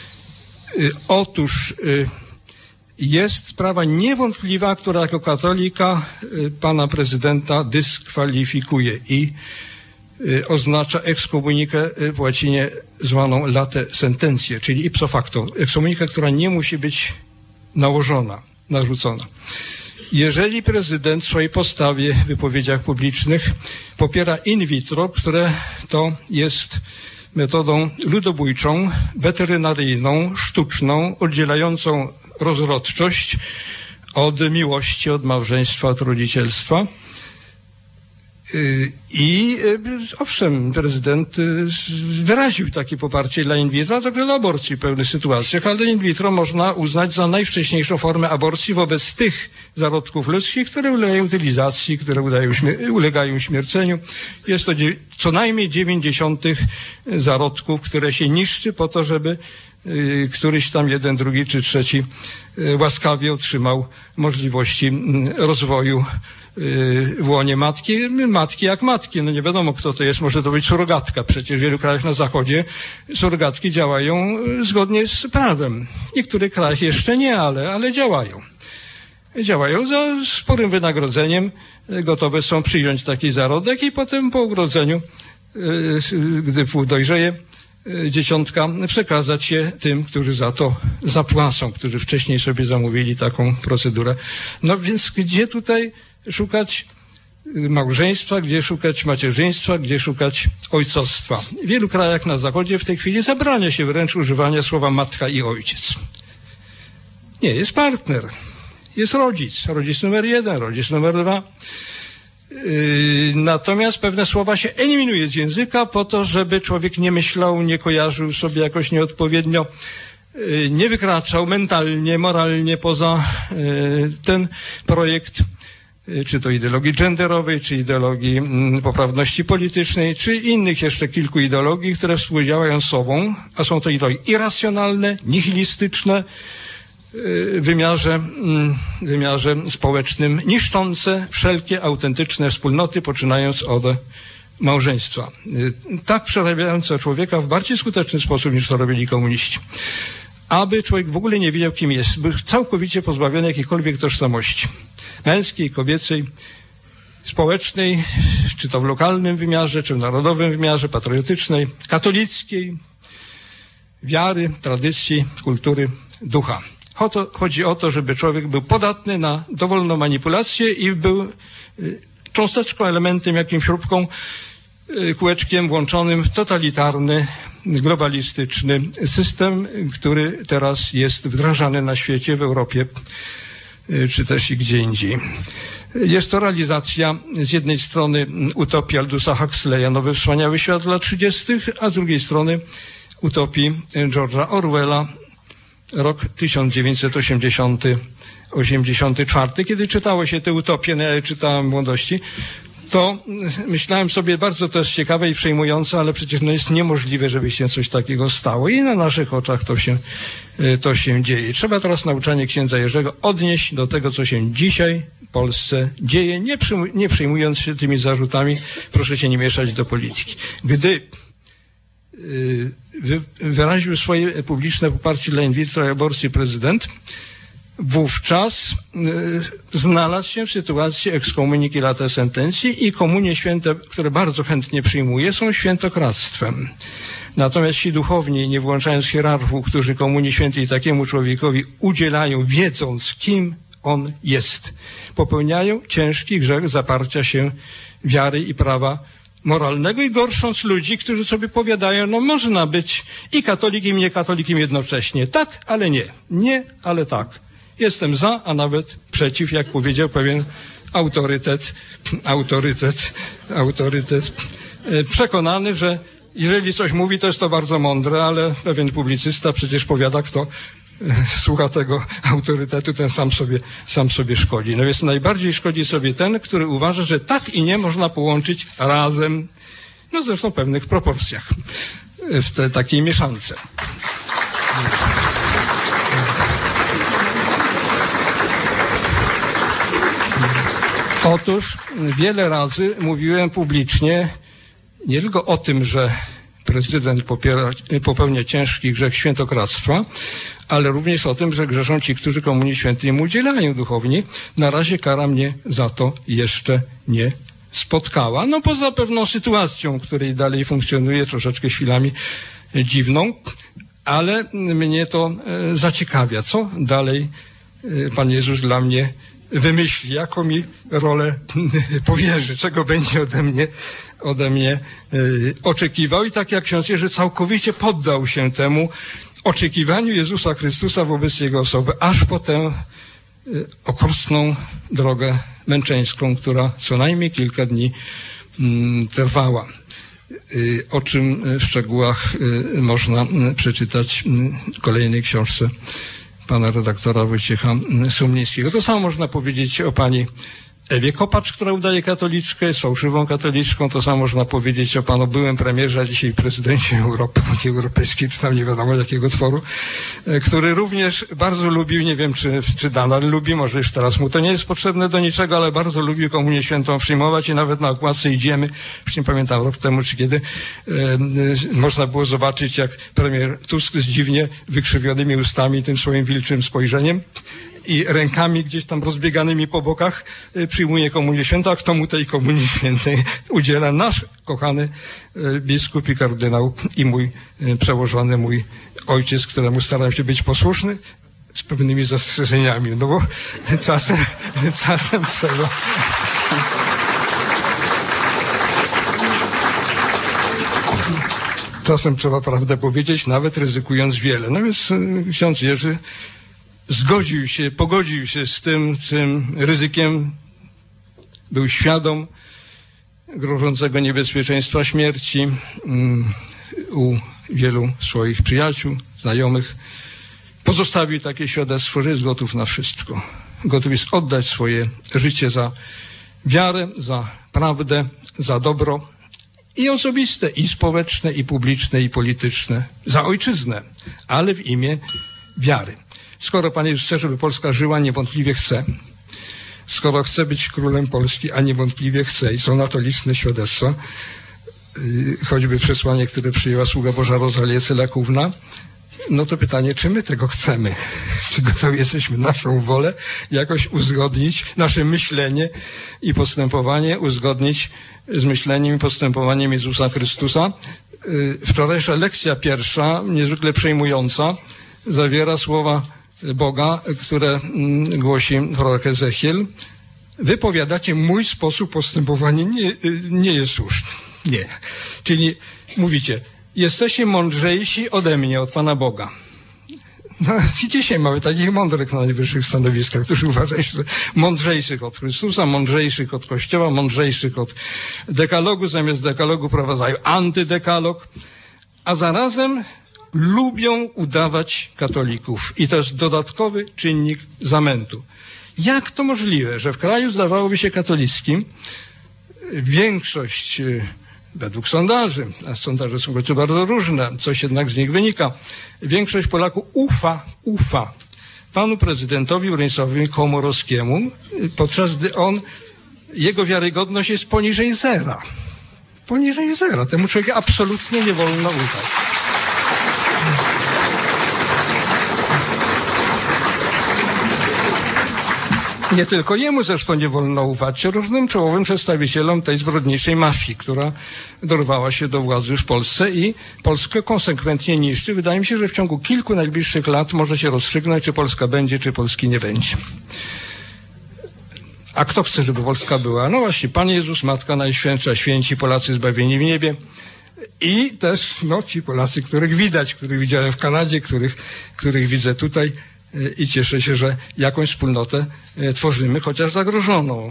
Otóż jest sprawa niewątpliwa, która jako katolika pana prezydenta dyskwalifikuje i oznacza ekskomunikę w łacinie zwaną late sentencję, czyli ipso facto. Ekskomunika, która nie musi być nałożona, narzucona. Jeżeli prezydent w swojej postawie, w wypowiedziach publicznych popiera in vitro, które to jest metodą ludobójczą, weterynaryjną, sztuczną, oddzielającą rozrodczość od miłości, od małżeństwa, od rodzicielstwa. I owszem, prezydent wyraził takie poparcie dla in vitro, a także dla aborcji w pewnych sytuacjach, ale in vitro można uznać za najwcześniejszą formę aborcji wobec tych zarodków ludzkich, które ulegają utylizacji, które ulegają śmierceniu. Jest to co najmniej 0,9 zarodków, które się niszczy po to, żeby któryś tam jeden, drugi czy trzeci łaskawie otrzymał możliwości rozwoju w łonie matki jak matki. No nie wiadomo, kto to jest, może to być surogatka. Przecież w wielu krajach na zachodzie surogatki działają zgodnie z prawem. W niektórych krajach jeszcze nie, ale działają. Działają za sporym wynagrodzeniem, gotowe są przyjąć taki zarodek i potem po urodzeniu, gdy płód dojrzeje, dzieciątka przekazać je tym, którzy za to zapłacą, którzy wcześniej sobie zamówili taką procedurę. No więc gdzie tutaj szukać małżeństwa, gdzie szukać macierzyństwa, gdzie szukać ojcostwa? W wielu krajach na zachodzie w tej chwili zabrania się wręcz używania słowa matka i ojciec. Nie, jest partner, jest rodzic. Rodzic numer 1, rodzic numer 2. Natomiast pewne słowa się eliminuje z języka po to, żeby człowiek nie myślał, nie kojarzył sobie jakoś nieodpowiednio, nie wykraczał mentalnie, moralnie poza ten projekt, czy to ideologii genderowej, czy ideologii poprawności politycznej, czy innych jeszcze kilku ideologii, które współdziałają z sobą, a są to ideologie irracjonalne, nihilistyczne, w wymiarze społecznym, niszczące wszelkie autentyczne wspólnoty, poczynając od małżeństwa. Tak przerabiające człowieka w bardziej skuteczny sposób, niż to robili komuniści. Aby człowiek w ogóle nie wiedział, kim jest, był całkowicie pozbawiony jakiejkolwiek tożsamości. Męskiej, kobiecej, społecznej, czy to w lokalnym wymiarze, czy w narodowym wymiarze, patriotycznej, katolickiej, wiary, tradycji, kultury, ducha. Chodzi o to, żeby człowiek był podatny na dowolną manipulację i był cząsteczką, elementem, jakimś śrubką, kółeczkiem włączonym w totalitarny globalistyczny system, który teraz jest wdrażany na świecie, w Europie, czy też i gdzie indziej. Jest to realizacja z jednej strony utopii Aldusa Huxleya, Nowy Wspaniały Świat lat 30., a z drugiej strony utopii George'a Orwella, rok 1984. Kiedy czytało się te utopie, no ja je czytałem w młodości, to myślałem sobie, bardzo to jest ciekawe i przejmujące, ale przecież no jest niemożliwe, żeby się coś takiego stało i na naszych oczach to się dzieje. Trzeba teraz nauczanie księdza Jerzego odnieść do tego, co się dzisiaj w Polsce dzieje, nie przejmując się tymi zarzutami, proszę się nie mieszać do polityki. Gdy wyraził swoje publiczne poparcie dla in vitro i aborcji prezydent, wówczas znalazł się w sytuacji excomuniki lata sentencji i komunie święte, które bardzo chętnie przyjmuje, są świętokradztwem. Natomiast ci duchowni, nie włączając hierarchów, którzy komunii świętej takiemu człowiekowi udzielają, wiedząc, kim on jest, popełniają ciężki grzech zaparcia się wiary i prawa moralnego i gorsząc ludzi, którzy sobie powiadają, no można być i katolikiem, i niekatolikiem jednocześnie. Tak, ale nie. Nie, ale tak. Jestem za, a nawet przeciw, jak powiedział pewien autorytet, przekonany, że jeżeli coś mówi, to jest to bardzo mądre, ale pewien publicysta przecież powiada, kto słucha tego autorytetu, ten sam sobie szkodzi. No więc najbardziej szkodzi sobie ten, który uważa, że tak i nie można połączyć razem, no zresztą w pewnych proporcjach, w tej takiej mieszance. Otóż wiele razy mówiłem publicznie nie tylko o tym, że prezydent popełnia ciężki grzech świętokradztwa, ale również o tym, że grzeszą ci, którzy komunii świętej mu udzielają duchowni. Na razie kara mnie za to jeszcze nie spotkała. No poza pewną sytuacją, której dalej funkcjonuje, troszeczkę chwilami dziwną, ale mnie to zaciekawia. Co dalej Pan Jezus dla mnie wymyśli, jaką mi rolę powierzy, czego będzie ode mnie oczekiwał. I tak jak ksiądz Jerzy całkowicie poddał się temu oczekiwaniu Jezusa Chrystusa wobec Jego osoby, aż po tę okrutną drogę męczeńską, która co najmniej kilka dni trwała. O czym w szczegółach można przeczytać w kolejnej książce pana redaktora Wojciecha Sumlińskiego. To samo można powiedzieć o pani Ewie Kopacz, która udaje katoliczkę, jest fałszywą katoliczką. To samo można powiedzieć o panu byłym premierze, a dzisiaj prezydencie Europy, Unii Europejskiej, czy tam nie wiadomo jakiego tworu, który również bardzo lubił, nie wiem czy nadal lubi, może już teraz mu to nie jest potrzebne do niczego, ale bardzo lubił komunię świętą przyjmować i nawet na okładce Idziemy, już nie pamiętam rok temu czy kiedy, można było zobaczyć, jak premier Tusk z dziwnie wykrzywionymi ustami, tym swoim wilczym spojrzeniem i rękami gdzieś tam rozbieganymi po bokach przyjmuje komunię świętą, a kto mu tej komunii świętej udziela? Nasz kochany biskup i kardynał i mój przełożony, mój ojciec, któremu staram się być posłuszny, z pewnymi zastrzeżeniami, no bo czasem trzeba... Czasem trzeba prawdę powiedzieć, nawet ryzykując wiele. No więc ksiądz Jerzy pogodził się z tym ryzykiem, był świadom grożącego niebezpieczeństwa śmierci u wielu swoich przyjaciół, znajomych. Pozostawił takie świadectwo, że jest gotów na wszystko. Gotów jest oddać swoje życie za wiarę, za prawdę, za dobro i osobiste, i społeczne, i publiczne, i polityczne, za ojczyznę, ale w imię wiary. Skoro Pan Jezus chce, żeby Polska żyła, niewątpliwie chce. Skoro chce być królem Polski, a niewątpliwie chce, i są na to liczne świadectwa, choćby przesłanie, które przyjęła sługa Boża Rozalia Selakówna, no to pytanie, czy my tego chcemy? Czy gotowi jesteśmy naszą wolę jakoś uzgodnić, nasze myślenie i postępowanie uzgodnić z myśleniem i postępowaniem Jezusa Chrystusa? Wczorajsza lekcja pierwsza, niezwykle przejmująca, zawiera słowa Boga, które głosi prorok Ezechiel. Wy powiadacie, mój sposób postępowania nie jest słuszny. Nie. Czyli mówicie, jesteście mądrzejsi ode mnie, od Pana Boga. No i dzisiaj mamy takich mądrych na najwyższych stanowiskach, którzy uważają się mądrzejszych od Chrystusa, mądrzejszych od Kościoła, mądrzejszych od dekalogu, zamiast dekalogu prowadzają antydekalog, a zarazem lubią udawać katolików. I to jest dodatkowy czynnik zamętu. Jak to możliwe, że w kraju zdawałoby się katolickim większość, według sondaży, a sondaże są bardzo różne, coś jednak z nich wynika, większość Polaków ufa panu prezydentowi Bronisławowi Komorowskiemu, podczas gdy jego wiarygodność jest poniżej zera. Poniżej zera. Temu człowiekowi absolutnie nie wolno ufać. Nie tylko jemu zresztą nie wolno ufać, różnym czołowym przedstawicielom tej zbrodniczej mafii, która dorwała się do władzy już w Polsce i Polskę konsekwentnie niszczy. Wydaje mi się, że w ciągu kilku najbliższych lat może się rozstrzygnąć, czy Polska będzie, czy Polski nie będzie. A kto chce, żeby Polska była? No właśnie, Pan Jezus, Matka Najświętsza, święci, Polacy zbawieni w niebie. I też ci Polacy, których widać, których widziałem w Kanadzie, których widzę tutaj. I cieszę się, że jakąś wspólnotę tworzymy, chociaż zagrożoną.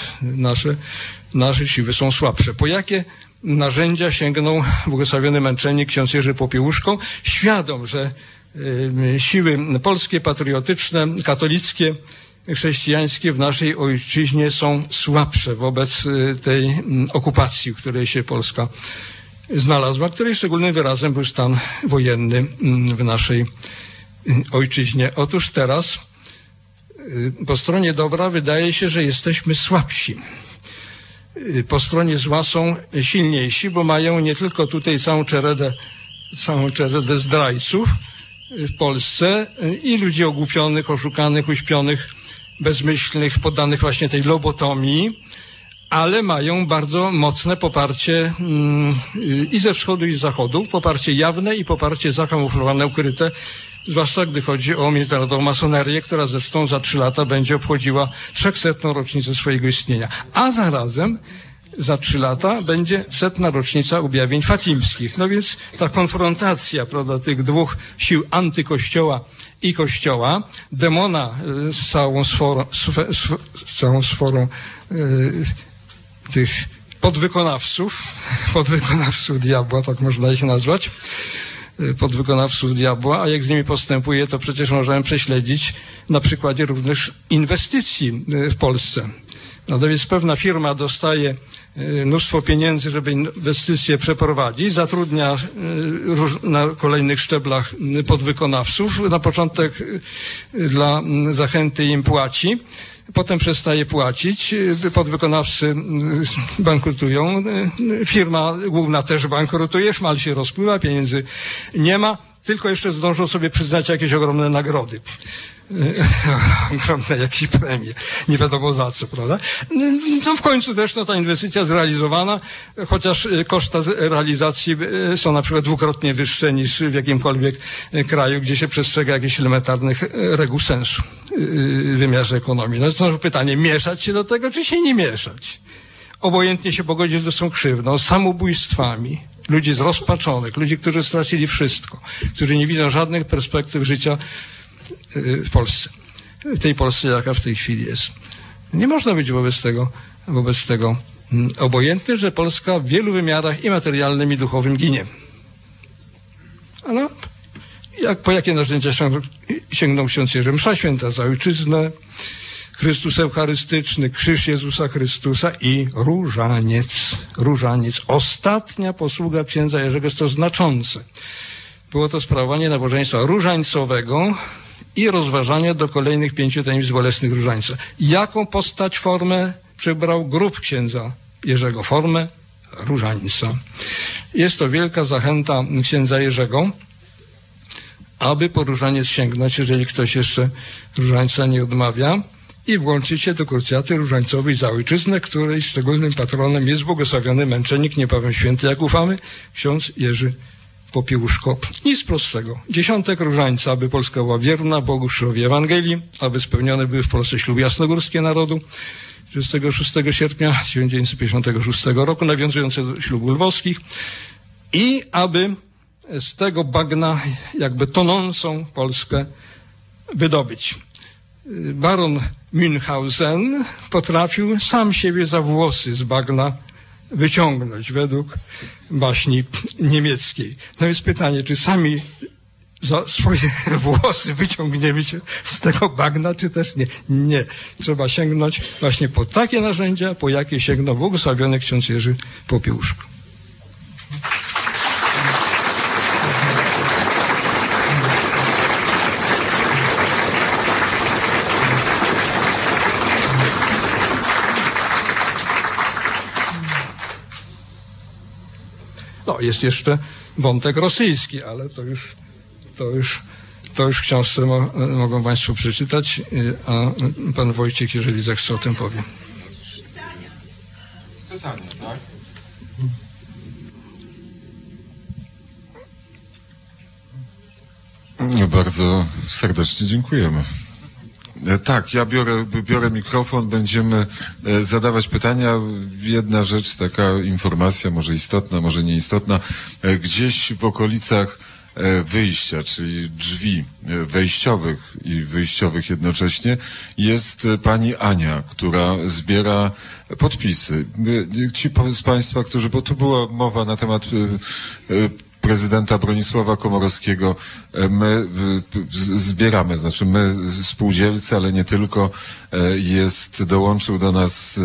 Nasze siły są słabsze. Po jakie narzędzia sięgnął błogosławiony męczennik ksiądz Jerzy Popiełuszko, świadom, że siły polskie, patriotyczne, katolickie, chrześcijańskie w naszej ojczyźnie są słabsze wobec tej okupacji, w której się Polska znalazła, której szczególnym wyrazem był stan wojenny w naszej ojczyźnie. Otóż teraz po stronie dobra wydaje się, że jesteśmy słabsi. Po stronie zła są silniejsi, bo mają nie tylko tutaj całą czeredę zdrajców w Polsce i ludzi ogłupionych, oszukanych, uśpionych, bezmyślnych, poddanych właśnie tej lobotomii, ale mają bardzo mocne poparcie i ze wschodu, i z zachodu, poparcie jawne i poparcie zakamuflowane, ukryte, zwłaszcza gdy chodzi o międzynarodową masonerię, która zresztą za 3 lata będzie obchodziła 300. rocznicę swojego istnienia. A zarazem za 3 lata będzie 100. rocznica objawień fatimskich. No więc ta konfrontacja, prawda, tych dwóch sił antykościoła i kościoła, demona z całą sforą tych podwykonawców diabła, tak można ich nazwać, podwykonawców diabła, a jak z nimi postępuje, to przecież możemy prześledzić na przykładzie również inwestycji w Polsce. Natomiast pewna firma dostaje mnóstwo pieniędzy, żeby inwestycje przeprowadzić, zatrudnia na kolejnych szczeblach podwykonawców, na początek dla zachęty im płaci, potem przestaje płacić, podwykonawcy bankrutują, firma główna też bankrutuje, szmal się rozpływa, pieniędzy nie ma, tylko jeszcze zdążą sobie przyznać jakieś ogromne nagrody. Ogromne jakieś premie, nie wiadomo za co, prawda? No w końcu też ta inwestycja zrealizowana, chociaż koszta realizacji są na przykład 2-krotnie wyższe niż w jakimkolwiek kraju, gdzie się przestrzega jakichś elementarnych reguł sensu w wymiarze ekonomii. No to pytanie, mieszać się do tego, czy się nie mieszać? Obojętnie się pogodzić z tą krzywdą, z samobójstwami, ludzi zrozpaczonych, ludzi, którzy stracili wszystko, którzy nie widzą żadnych perspektyw życia w Polsce, w tej Polsce, jaka w tej chwili jest. Nie można być wobec tego obojętny, że Polska w wielu wymiarach i materialnym, i duchowym ginie. Ale po jakie narzędzia sięgnął ksiądz Jerzy? Msza święta za ojczyznę, Chrystus Eucharystyczny, krzyż Jezusa Chrystusa i różaniec. Różaniec. Ostatnia posługa księdza Jerzego, jest to znaczące. Było to sprawowanie nabożeństwa różańcowego i rozważania do kolejnych 5 tajemnic bolesnych różańca. Jaką postać, formę przybrał grób księdza Jerzego? Formę różańca. Jest to wielka zachęta księdza Jerzego, aby po różaniec sięgnąć, jeżeli ktoś jeszcze różańca nie odmawia, i włączyć się do krucjaty różańcowej za ojczyznę, której szczególnym patronem jest błogosławiony męczennik niebawem święty, jak ufamy, ksiądz Jerzy Popiełuszko. Nic prostszego. 10 różańca, aby Polska była wierna Bogu, Krzyżowi Ewangelii, aby spełnione były w Polsce śluby jasnogórskie narodu 26 sierpnia 1956 roku, nawiązujące do ślubów lwowskich, i aby z tego bagna jakby tonącą Polskę wydobyć. Baron Münchhausen potrafił sam siebie za włosy z bagna wyciągnąć według baśni niemieckiej. No jest pytanie, czy sami za swoje włosy wyciągniemy się z tego bagna, czy też nie. Nie. Trzeba sięgnąć właśnie po takie narzędzia, po jakie sięgnął błogosławiony ksiądz Jerzy Popiełuszko. No, jest jeszcze wątek rosyjski, ale to już w książce mogą Państwo przeczytać, a pan Wojciech, jeżeli zechce, o tym powie. Pytanie, tak? Bardzo serdecznie dziękujemy. Tak, ja biorę mikrofon, będziemy zadawać pytania. Jedna rzecz, taka informacja, może istotna, może nieistotna. Gdzieś w okolicach wyjścia, czyli drzwi wejściowych i wyjściowych jednocześnie, jest pani Ania, która zbiera podpisy. Ci z Państwa, bo tu była mowa na temat prezydenta Bronisława Komorowskiego, my zbieramy, znaczy my spółdzielcy, ale nie tylko, dołączył do nas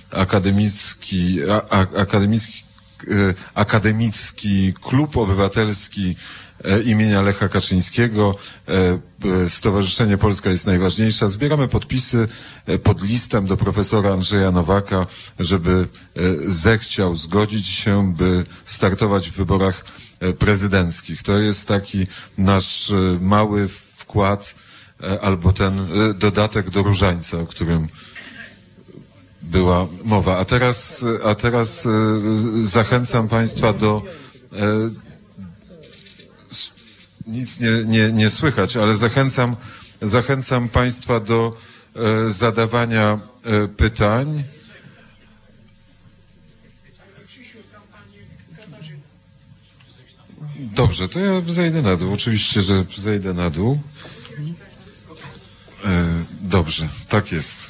akademicki klub obywatelski imienia Lecha Kaczyńskiego, Stowarzyszenie Polska jest najważniejsza. Zbieramy podpisy pod listem do profesora Andrzeja Nowaka, żeby zechciał zgodzić się, by startować w wyborach prezydenckich. To jest taki nasz mały wkład, albo ten dodatek do różańca, o którym była mowa. A teraz zachęcam Państwa do... Nic nie słychać, ale zachęcam Państwa do zadawania pytań. Dobrze, to ja zejdę na dół. Oczywiście, że zejdę na dół. Dobrze, tak jest.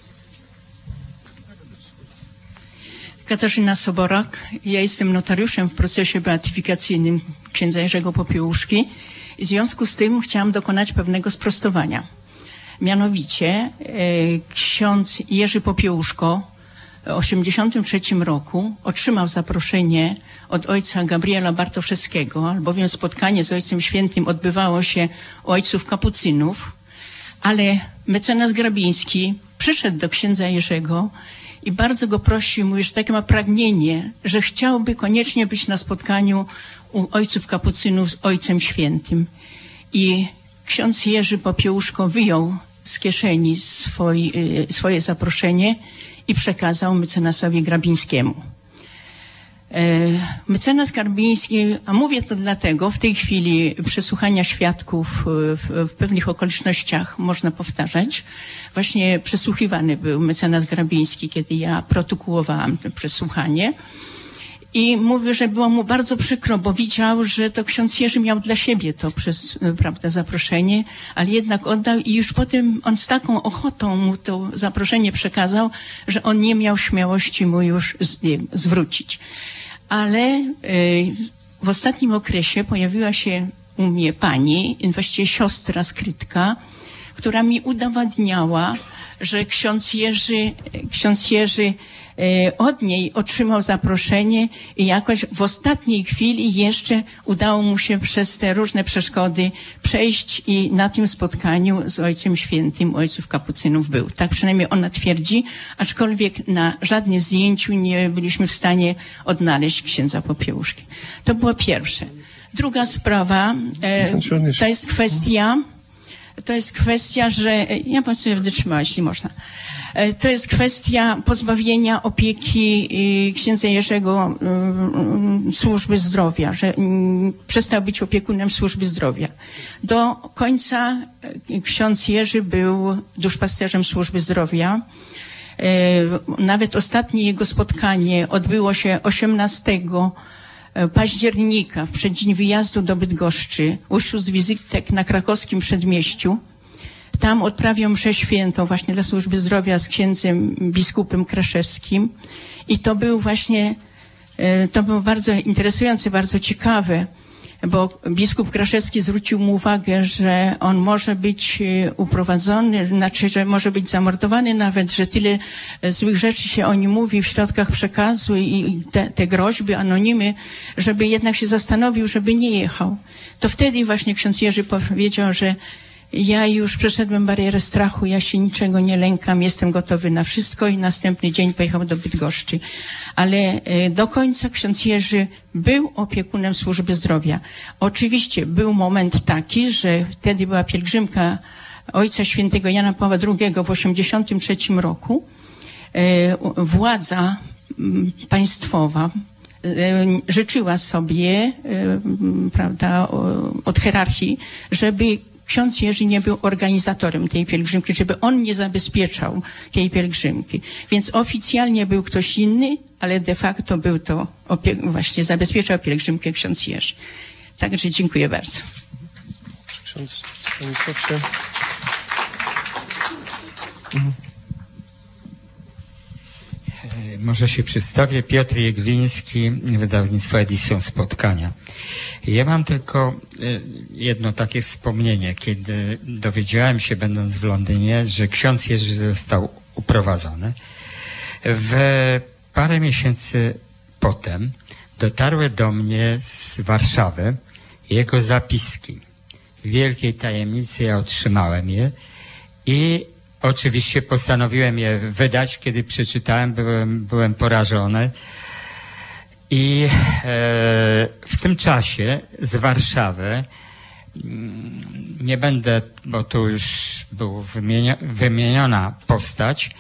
Katarzyna Soborak. Ja jestem notariuszem w procesie beatyfikacyjnym księdza Jerzego Popiełuszki. W związku z tym chciałam dokonać pewnego sprostowania. Mianowicie ksiądz Jerzy Popiełuszko w 1983 roku otrzymał zaproszenie od ojca Gabriela Bartoszewskiego, albowiem spotkanie z Ojcem Świętym odbywało się u ojców kapucynów, ale mecenas Grabiński przyszedł do księdza Jerzego i bardzo go prosił, mówi, że takie ma pragnienie, że chciałby koniecznie być na spotkaniu u ojców kapucynów z Ojcem Świętym. I ksiądz Jerzy Popiełuszko wyjął z kieszeni swoje zaproszenie i przekazał mecenasowi Grabińskiemu. Mecenas Grabiński, a mówię to dlatego, w tej chwili przesłuchania świadków w pewnych okolicznościach można powtarzać. Właśnie przesłuchiwany był mecenas Grabiński, kiedy ja protokołowałam to przesłuchanie. I mówił, że było mu bardzo przykro, bo widział, że to ksiądz Jerzy miał dla siebie to zaproszenie, ale jednak oddał i już potem on z taką ochotą mu to zaproszenie przekazał, że on nie miał śmiałości mu już zwrócić. Ale w ostatnim okresie pojawiła się u mnie pani, właściwie siostra skrytka, która mi udowadniała, że ksiądz Jerzy od niej otrzymał zaproszenie i jakoś w ostatniej chwili jeszcze udało mu się przez te różne przeszkody przejść i na tym spotkaniu z Ojcem Świętym ojców kapucynów był. Tak przynajmniej ona twierdzi, aczkolwiek na żadnym zdjęciu nie byliśmy w stanie odnaleźć księdza Popiełuszki. To było pierwsze. Druga sprawa, to jest kwestia, że ja po sobie będę trzymała, jeśli można. To jest kwestia pozbawienia opieki księdza Jerzego służby zdrowia, że przestał być opiekunem służby zdrowia. Do końca ksiądz Jerzy był duszpasterzem służby zdrowia. Nawet ostatnie jego spotkanie odbyło się 18 października, w przeddzień wyjazdu do Bydgoszczy, usiósł wizytek na krakowskim przedmieściu. Tam odprawiał mszę świętą właśnie dla służby zdrowia z księdzem biskupem Kraszewskim. I to był właśnie, to było bardzo interesujące, bardzo ciekawe, bo biskup Kraszewski zwrócił mu uwagę, że on może być uprowadzony, znaczy, że może być zamordowany nawet, że tyle złych rzeczy się o nim mówi w środkach przekazu i te groźby, anonimy, żeby jednak się zastanowił, żeby nie jechał. To wtedy właśnie ksiądz Jerzy powiedział, że ja już przeszedłem barierę strachu, ja się niczego nie lękam, jestem gotowy na wszystko i następny dzień pojechał do Bydgoszczy. Ale do końca ksiądz Jerzy był opiekunem służby zdrowia. Oczywiście był moment taki, że wtedy była pielgrzymka Ojca Świętego Jana Pawła II w 1983 roku. Władza państwowa życzyła sobie, prawda, od hierarchii, żeby ksiądz Jerzy nie był organizatorem tej pielgrzymki, żeby on nie zabezpieczał tej pielgrzymki. Więc oficjalnie był ktoś inny, ale de facto był to właśnie zabezpieczał pielgrzymkę ksiądz Jerzy. Także dziękuję bardzo. Ksiądz Stanisław się... Może się przedstawię. Piotr Jegliński, wydawnictwo Edition Spotkania. Ja mam tylko jedno takie wspomnienie, kiedy dowiedziałem się, będąc w Londynie, że ksiądz Jerzy został uprowadzony. W parę miesięcy potem dotarły do mnie z Warszawy jego zapiski. W wielkiej tajemnicy ja otrzymałem je i oczywiście postanowiłem je wydać. Kiedy przeczytałem, byłem porażony. I w tym czasie z Warszawy, nie będę, bo tu już była wymieniona postać,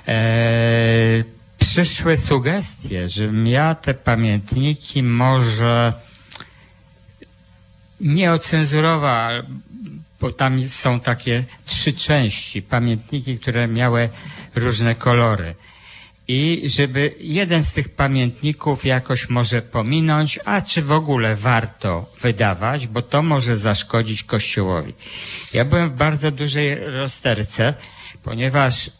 przyszły sugestie, żebym ja te pamiętniki może nie ocenzurował, bo tam są takie 3 części, pamiętniki, które miały różne kolory. I żeby jeden z tych pamiętników jakoś może pominąć, a czy w ogóle warto wydawać, bo to może zaszkodzić Kościołowi. Ja byłem w bardzo dużej rozterce, ponieważ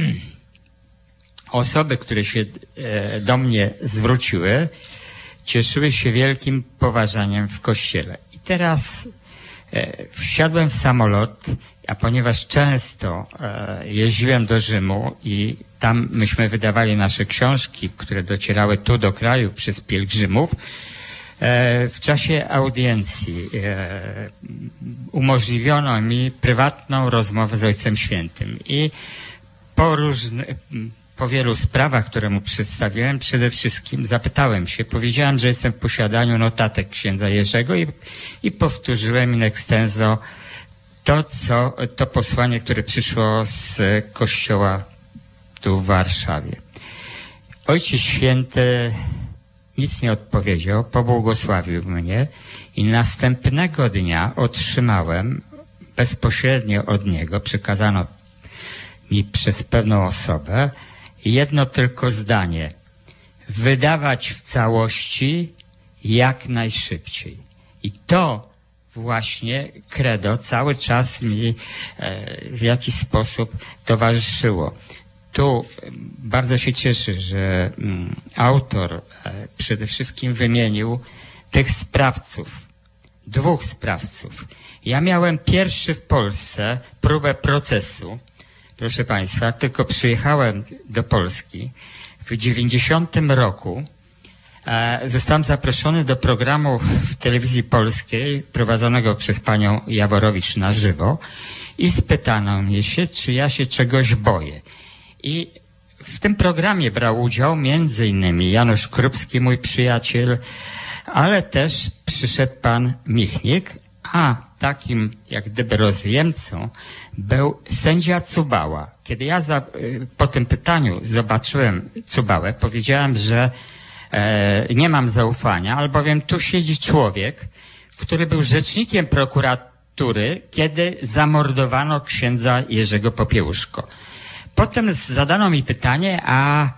osoby, które się do mnie zwróciły, cieszyły się wielkim poważaniem w Kościele. I teraz wsiadłem w samolot, a ponieważ często jeździłem do Rzymu i tam myśmy wydawali nasze książki, które docierały tu do kraju przez pielgrzymów, w czasie audiencji umożliwiono mi prywatną rozmowę z Ojcem Świętym. I po wielu sprawach, które mu przedstawiłem, przede wszystkim zapytałem się, powiedziałem, że jestem w posiadaniu notatek księdza Jerzego i powtórzyłem in extenso to posłanie, które przyszło z kościoła tu w Warszawie. Ojciec Święty nic nie odpowiedział, pobłogosławił mnie i następnego dnia otrzymałem bezpośrednio od niego, przekazano mi przez pewną osobę, jedno tylko zdanie: wydawać w całości jak najszybciej. I to właśnie credo cały czas mi w jakiś sposób towarzyszyło. Tu bardzo się cieszę, że autor przede wszystkim wymienił tych sprawców, 2 sprawców. Ja miałem pierwszy w Polsce próbę procesu. Proszę Państwa, jak tylko przyjechałem do Polski w 90 roku, zostałem zaproszony do programu w telewizji polskiej prowadzonego przez panią Jaworowicz na żywo i spytano mnie się, czy ja się czegoś boję. I w tym programie brał udział między innymi Janusz Krupski, mój przyjaciel, ale też przyszedł pan Michnik, a takim jak gdyby rozjemcą był sędzia Cubała. Kiedy ja po tym pytaniu zobaczyłem Cubałę, powiedziałem, że nie mam zaufania, albowiem tu siedzi człowiek, który był rzecznikiem prokuratury, kiedy zamordowano księdza Jerzego Popiełuszko. Potem zadano mi pytanie, a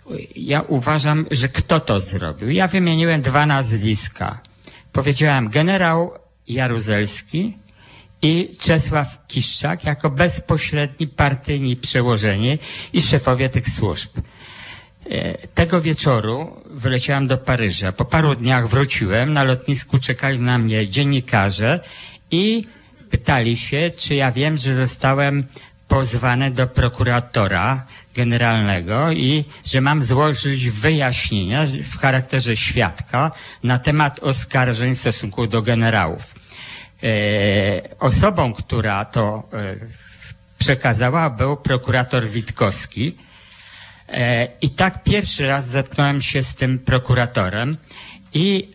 ja uważam, że kto to zrobił. Ja wymieniłem 2 nazwiska. Powiedziałem generał Jaruzelski i Czesław Kiszczak jako bezpośredni partyjni przełożeni i szefowie tych służb. Tego wieczoru wyleciałem do Paryża. Po paru dniach wróciłem, na lotnisku czekali na mnie dziennikarze i pytali się, czy ja wiem, że zostałem pozwany do prokuratora generalnego i że mam złożyć wyjaśnienia w charakterze świadka na temat oskarżeń w stosunku do generałów. Osobą, która to przekazała, był prokurator Witkowski. I tak pierwszy raz zetknąłem się z tym prokuratorem i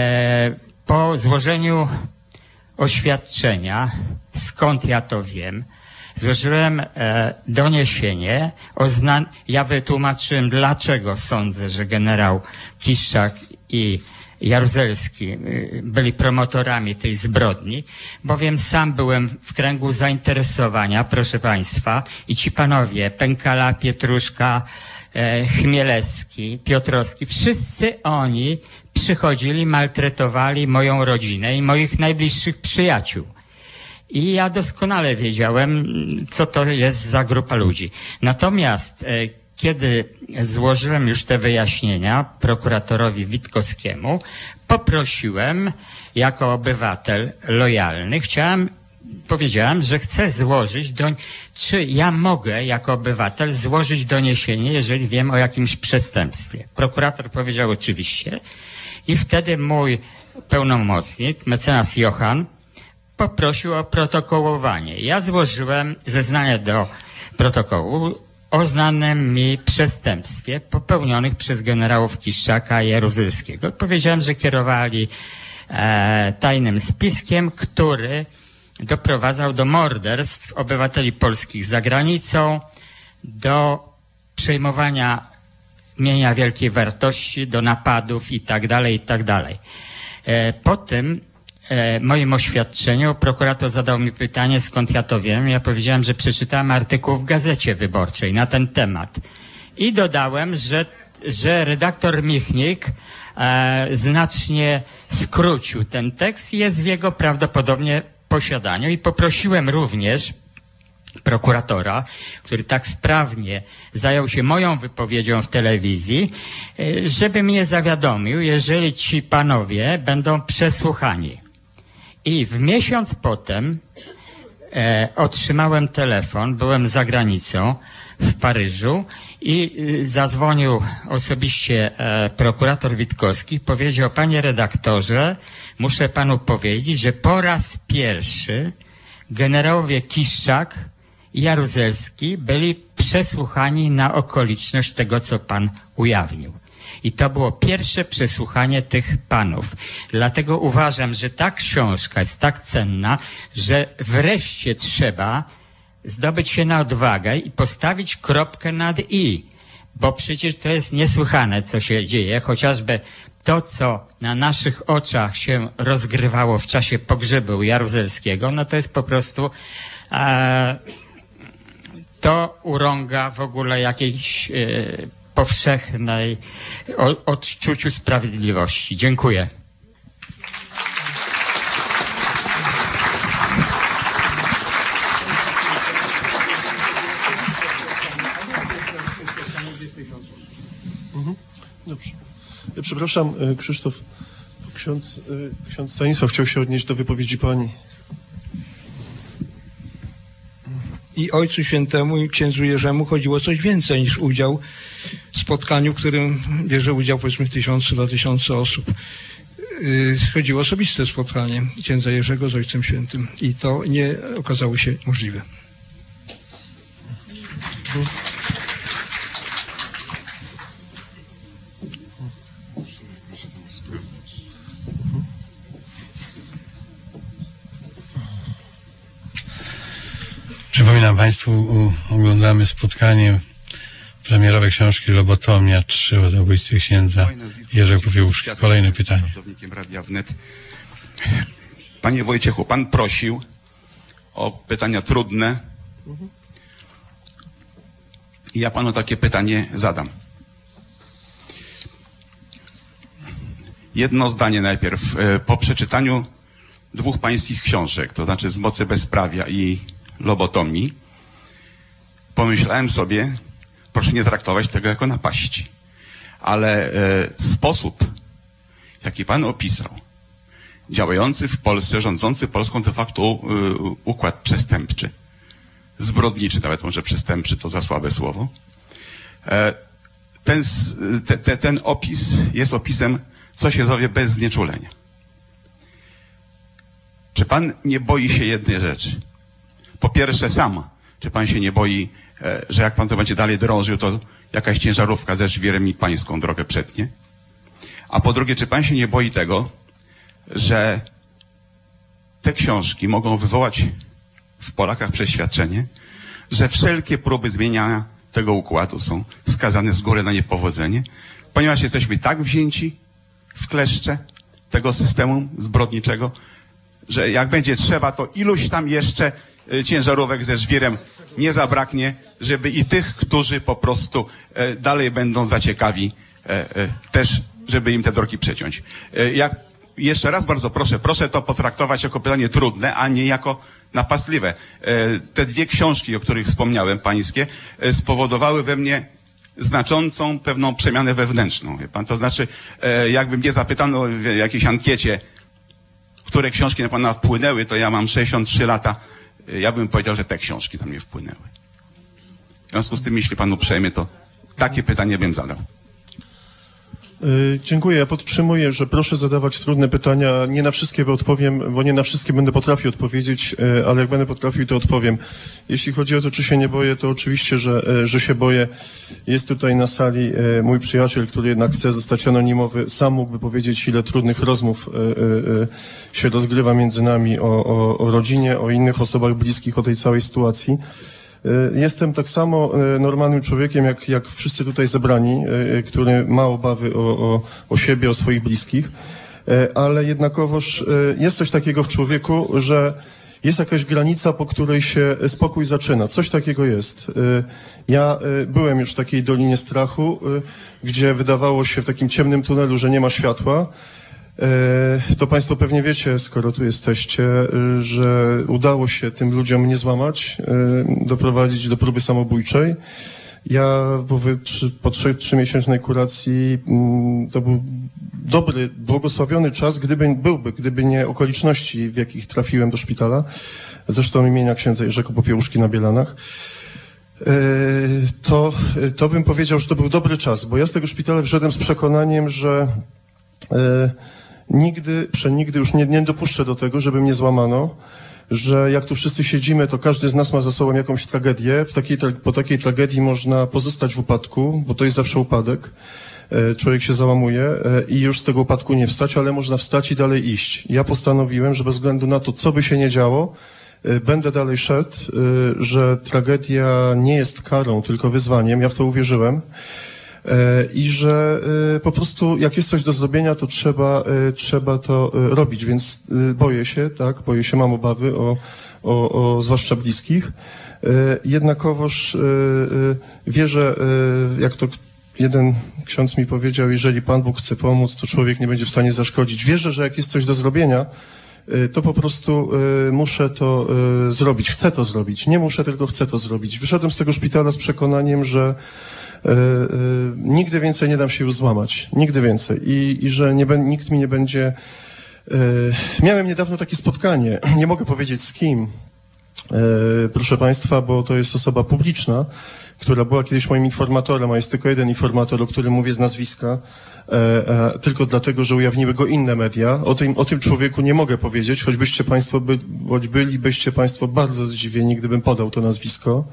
po złożeniu oświadczenia, skąd ja to wiem, złożyłem doniesienie, ja wytłumaczyłem, dlaczego sądzę, że generał Kiszczak i Jaruzelski byli promotorami tej zbrodni, bowiem sam byłem w kręgu zainteresowania, proszę Państwa, i ci panowie, Pękala, Pietruszka, Chmielewski, Piotrowski, wszyscy oni przychodzili, maltretowali moją rodzinę i moich najbliższych przyjaciół. I ja doskonale wiedziałem, co to jest za grupa ludzi. Natomiast kiedy złożyłem już te wyjaśnienia prokuratorowi Witkowskiemu, poprosiłem jako obywatel lojalny, powiedziałem, że chcę złożyć, czy ja mogę jako obywatel złożyć doniesienie, jeżeli wiem o jakimś przestępstwie. Prokurator powiedział oczywiście i wtedy mój pełnomocnik, mecenas Johan, poprosił o protokołowanie. Ja złożyłem zeznanie do protokołu o znanym mi przestępstwie popełnionych przez generałów Kiszczaka i Jaruzelskiego. Powiedziałem, że kierowali tajnym spiskiem, który doprowadzał do morderstw obywateli polskich za granicą, do przejmowania mienia wielkiej wartości, do napadów itd., itd. Po tym moim oświadczeniu prokurator zadał mi pytanie, skąd ja to wiem. Ja powiedziałem, że przeczytałem artykuł w Gazecie Wyborczej na ten temat. I dodałem, że redaktor Michnik znacznie skrócił ten tekst i jest w jego prawdopodobnie posiadaniu. I poprosiłem również prokuratora, który tak sprawnie zajął się moją wypowiedzią w telewizji, żeby mnie zawiadomił, jeżeli ci panowie będą przesłuchani. I w miesiąc potem otrzymałem telefon, byłem za granicą w Paryżu i zadzwonił osobiście prokurator Witkowski, powiedział: panie redaktorze, muszę panu powiedzieć, że po raz pierwszy generałowie Kiszczak i Jaruzelski byli przesłuchani na okoliczność tego, co pan ujawnił. I to było pierwsze przesłuchanie tych panów. Dlatego uważam, że ta książka jest tak cenna, że wreszcie trzeba zdobyć się na odwagę i postawić kropkę nad i. Bo przecież to jest niesłychane, co się dzieje. Chociażby to, co na naszych oczach się rozgrywało w czasie pogrzebu Jaruzelskiego, no to jest po prostu to urąga w ogóle jakiejś powszechnej odczuciu sprawiedliwości. Dziękuję. Dobrze. Ja przepraszam, Krzysztof, ksiądz Stanisław chciał się odnieść do wypowiedzi pani. I Ojcu Świętemu i księdzu Jerzemu chodziło coś więcej niż udział w spotkaniu, w którym bierze udział powiedzmy 1000-2000 osób. Chodziło o osobiste spotkanie księdza Jerzego z Ojcem Świętym i to nie okazało się możliwe. Przypominam Państwu, oglądamy spotkanie premierowe książki Lobotomia 3 o zabójstwie księdza Jerzego Popiełuszki. Kolejne pytanie. Pracownikiem Radia Wnet. Panie Wojciechu, pan prosił o pytania trudne i ja panu takie pytanie zadam. jedno zdanie najpierw. Po przeczytaniu 2 pańskich książek, to znaczy Z mocy bezprawia i Lobotomii, pomyślałem sobie, proszę nie traktować tego jako napaści, ale sposób, jaki pan opisał, działający w Polsce, rządzący Polską de facto układ przestępczy, zbrodniczy, nawet może przestępczy to za słabe słowo, ten opis jest opisem, co się zowie bez znieczulenia. Czy pan nie boi się jednej rzeczy? Po pierwsze sam, czy pan się nie boi, że jak pan to będzie dalej drążył, to jakaś ciężarówka ze żwirem i pańską drogę przetnie? A po drugie, czy pan się nie boi tego, że te książki mogą wywołać w Polakach przeświadczenie, że wszelkie próby zmieniania tego układu są skazane z góry na niepowodzenie, ponieważ jesteśmy tak wzięci w kleszcze tego systemu zbrodniczego, że jak będzie trzeba, to iluś tam jeszcze ciężarówek ze żwirem nie zabraknie, żeby i tych, którzy po prostu dalej będą za ciekawi, też, żeby im te drogi przeciąć. Jeszcze raz bardzo proszę to potraktować jako pytanie trudne, a nie jako napastliwe. Te 2 książki, o których wspomniałem, pańskie, spowodowały we mnie znaczącą pewną przemianę wewnętrzną. Wie pan? To znaczy, jakby mnie zapytano w jakiejś ankiecie, które książki na pana wpłynęły, to ja mam 63 lata, ja bym powiedział, że te książki na mnie wpłynęły. W związku z tym, jeśli pan uprzejmie, to takie pytanie bym zadał. Dziękuję. Ja podtrzymuję, że proszę zadawać trudne pytania. Nie na wszystkie odpowiem, bo nie na wszystkie będę potrafił odpowiedzieć, ale jak będę potrafił, to odpowiem. Jeśli chodzi o to, czy się nie boję, to oczywiście, że się boję. Jest tutaj na sali mój przyjaciel, który jednak chce zostać anonimowy. Sam mógłby powiedzieć, ile trudnych rozmów się rozgrywa między nami o rodzinie, o innych osobach bliskich, o tej całej sytuacji. Jestem tak samo normalnym człowiekiem, jak wszyscy tutaj zebrani, który ma obawy o siebie, o swoich bliskich, ale jednakowoż jest coś takiego w człowieku, że jest jakaś granica, po której się spokój zaczyna. Coś takiego jest. Ja byłem już w takiej dolinie strachu, gdzie wydawało się w takim ciemnym tunelu, że nie ma światła. To państwo pewnie wiecie, skoro tu jesteście, że udało się tym ludziom nie złamać, doprowadzić do próby samobójczej. Ja po 3-miesięcznej kuracji to był dobry, błogosławiony czas, gdyby nie okoliczności, w jakich trafiłem do szpitala, zresztą imienia księdza Jerzego Popiełuszki na Bielanach. To bym powiedział, że to był dobry czas, bo ja z tego szpitala wyszedłem z przekonaniem, że przenigdy już nie dopuszczę do tego, żeby mnie złamano, że jak tu wszyscy siedzimy, to każdy z nas ma za sobą jakąś tragedię. Po takiej tragedii można pozostać w upadku, bo to jest zawsze upadek. Człowiek się załamuje i już z tego upadku nie wstać, ale można wstać i dalej iść. Ja postanowiłem, że bez względu na to, co by się nie działo, będę dalej szedł, że tragedia nie jest karą, tylko wyzwaniem. Ja w to uwierzyłem. I że po prostu jak jest coś do zrobienia, to trzeba to robić, więc boję się, mam obawy o zwłaszcza bliskich. Jednakowoż wierzę, jak to jeden ksiądz mi powiedział, jeżeli Pan Bóg chce pomóc, to człowiek nie będzie w stanie zaszkodzić. Wierzę, że jak jest coś do zrobienia, to po prostu muszę to zrobić, chcę to zrobić. Nie muszę, tylko chcę to zrobić. Wyszedłem z tego szpitala z przekonaniem, że nigdy więcej nie dam się już złamać. Nigdy więcej. I że nikt mi nie będzie... Miałem niedawno takie spotkanie. Nie mogę powiedzieć z kim, proszę Państwa, bo to jest osoba publiczna, która była kiedyś moim informatorem, a jest tylko jeden informator, o którym mówię z nazwiska, tylko dlatego, że ujawniły go inne media. O tym człowieku nie mogę powiedzieć, choć bylibyście Państwo bardzo zdziwieni, gdybym podał to nazwisko.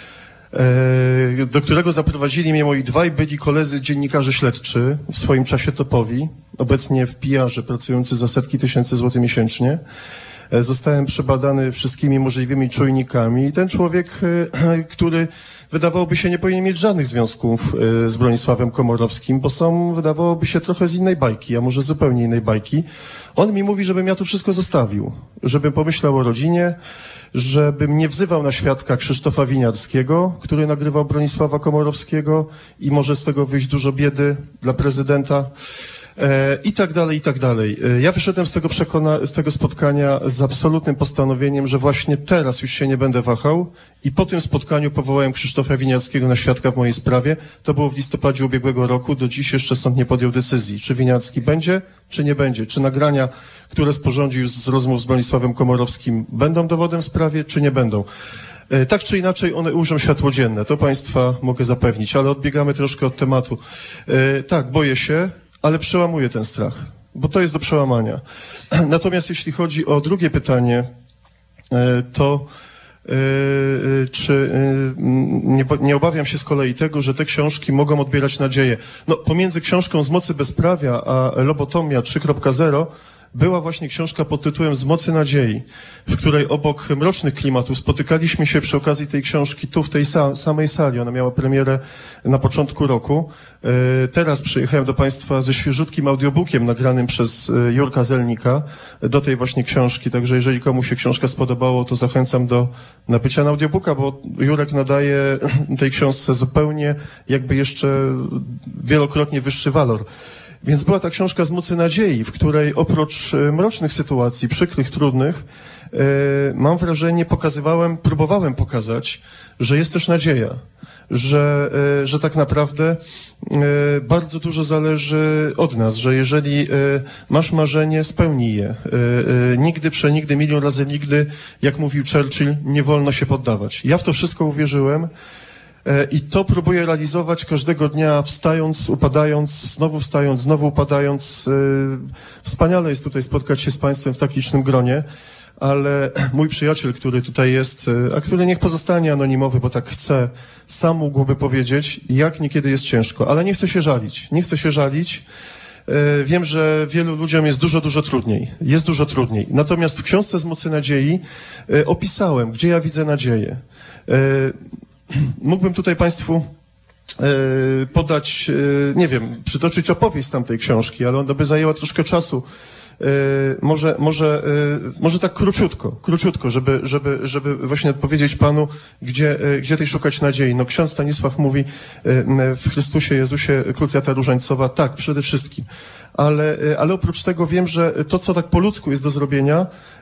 Do którego zaprowadzili mnie moi 2 byli koledzy dziennikarze śledczy, w swoim czasie topowi, obecnie w PR-ze pracujący za setki tysięcy złotych miesięcznie. Zostałem przebadany wszystkimi możliwymi czujnikami i ten człowiek, który wydawałoby się nie powinien mieć żadnych związków z Bronisławem Komorowskim, bo są, wydawałoby się, trochę z innej bajki, a może zupełnie innej bajki. On mi mówi, żebym ja to wszystko zostawił, żebym pomyślał o rodzinie, żebym nie wzywał na świadka Krzysztofa Winiarskiego, który nagrywał Bronisława Komorowskiego i może z tego wyjść dużo biedy dla prezydenta. I tak dalej, i tak dalej. Ja wyszedłem z tego spotkania z absolutnym postanowieniem, że właśnie teraz już się nie będę wahał i po tym spotkaniu powołałem Krzysztofa Winiarskiego na świadka w mojej sprawie. To było w listopadzie ubiegłego roku. Do dziś jeszcze sąd nie podjął decyzji, czy Winiarski będzie, czy nie będzie. Czy nagrania, które sporządził z rozmów z Bronisławem Komorowskim, będą dowodem w sprawie, czy nie będą. Tak czy inaczej one ujrzą światło dzienne. To Państwa mogę zapewnić, ale odbiegamy troszkę od tematu. Tak, boję się, ale przełamuję ten strach, bo to jest do przełamania. Natomiast jeśli chodzi o drugie pytanie, to czy nie obawiam się z kolei tego, że te książki mogą odbierać nadzieję. No, pomiędzy książką Z mocy bezprawia a Lobotomia 3.0 była właśnie książka pod tytułem Z mocy nadziei, w której obok mrocznych klimatów spotykaliśmy się przy okazji tej książki tu w tej samej sali. Ona miała premierę na początku roku. Teraz przyjechałem do Państwa ze świeżutkim audiobookiem nagranym przez Jurka Zelnika do tej właśnie książki. Także jeżeli komuś się książka spodobało, to zachęcam do nabycia na audiobooka, bo Jurek nadaje tej książce zupełnie jakby jeszcze wielokrotnie wyższy walor. Więc była ta książka Z mocy nadziei, w której oprócz mrocznych sytuacji, przykrych, trudnych, mam wrażenie, próbowałem pokazać, że jest też nadzieja, że tak naprawdę bardzo dużo zależy od nas, że jeżeli masz marzenie, spełnij je. Nigdy, przenigdy, milion razy nigdy, jak mówił Churchill, nie wolno się poddawać. Ja w to wszystko uwierzyłem. I to próbuję realizować każdego dnia, wstając, upadając, znowu wstając, znowu upadając. Wspaniale jest tutaj spotkać się z Państwem w tak licznym gronie, ale mój przyjaciel, który tutaj jest, a który niech pozostanie anonimowy, bo tak chce, sam mógłby powiedzieć, jak niekiedy jest ciężko, ale nie chcę się żalić. Nie chcę się żalić. Wiem, że wielu ludziom jest dużo trudniej. Jest dużo trudniej. Natomiast w książce Z mocy nadziei opisałem, gdzie ja widzę nadzieję. Mógłbym tutaj Państwu podać, nie wiem, przytoczyć opowieść z tamtej książki, ale ona by zajęła troszkę czasu. Może tak króciutko, żeby właśnie odpowiedzieć Panu, gdzie tej szukać nadziei. No, ksiądz Stanisław mówi w Chrystusie Jezusie Krucjata Różańcowa, tak, przede wszystkim. Ale oprócz tego wiem, że to, co tak po ludzku jest do zrobienia,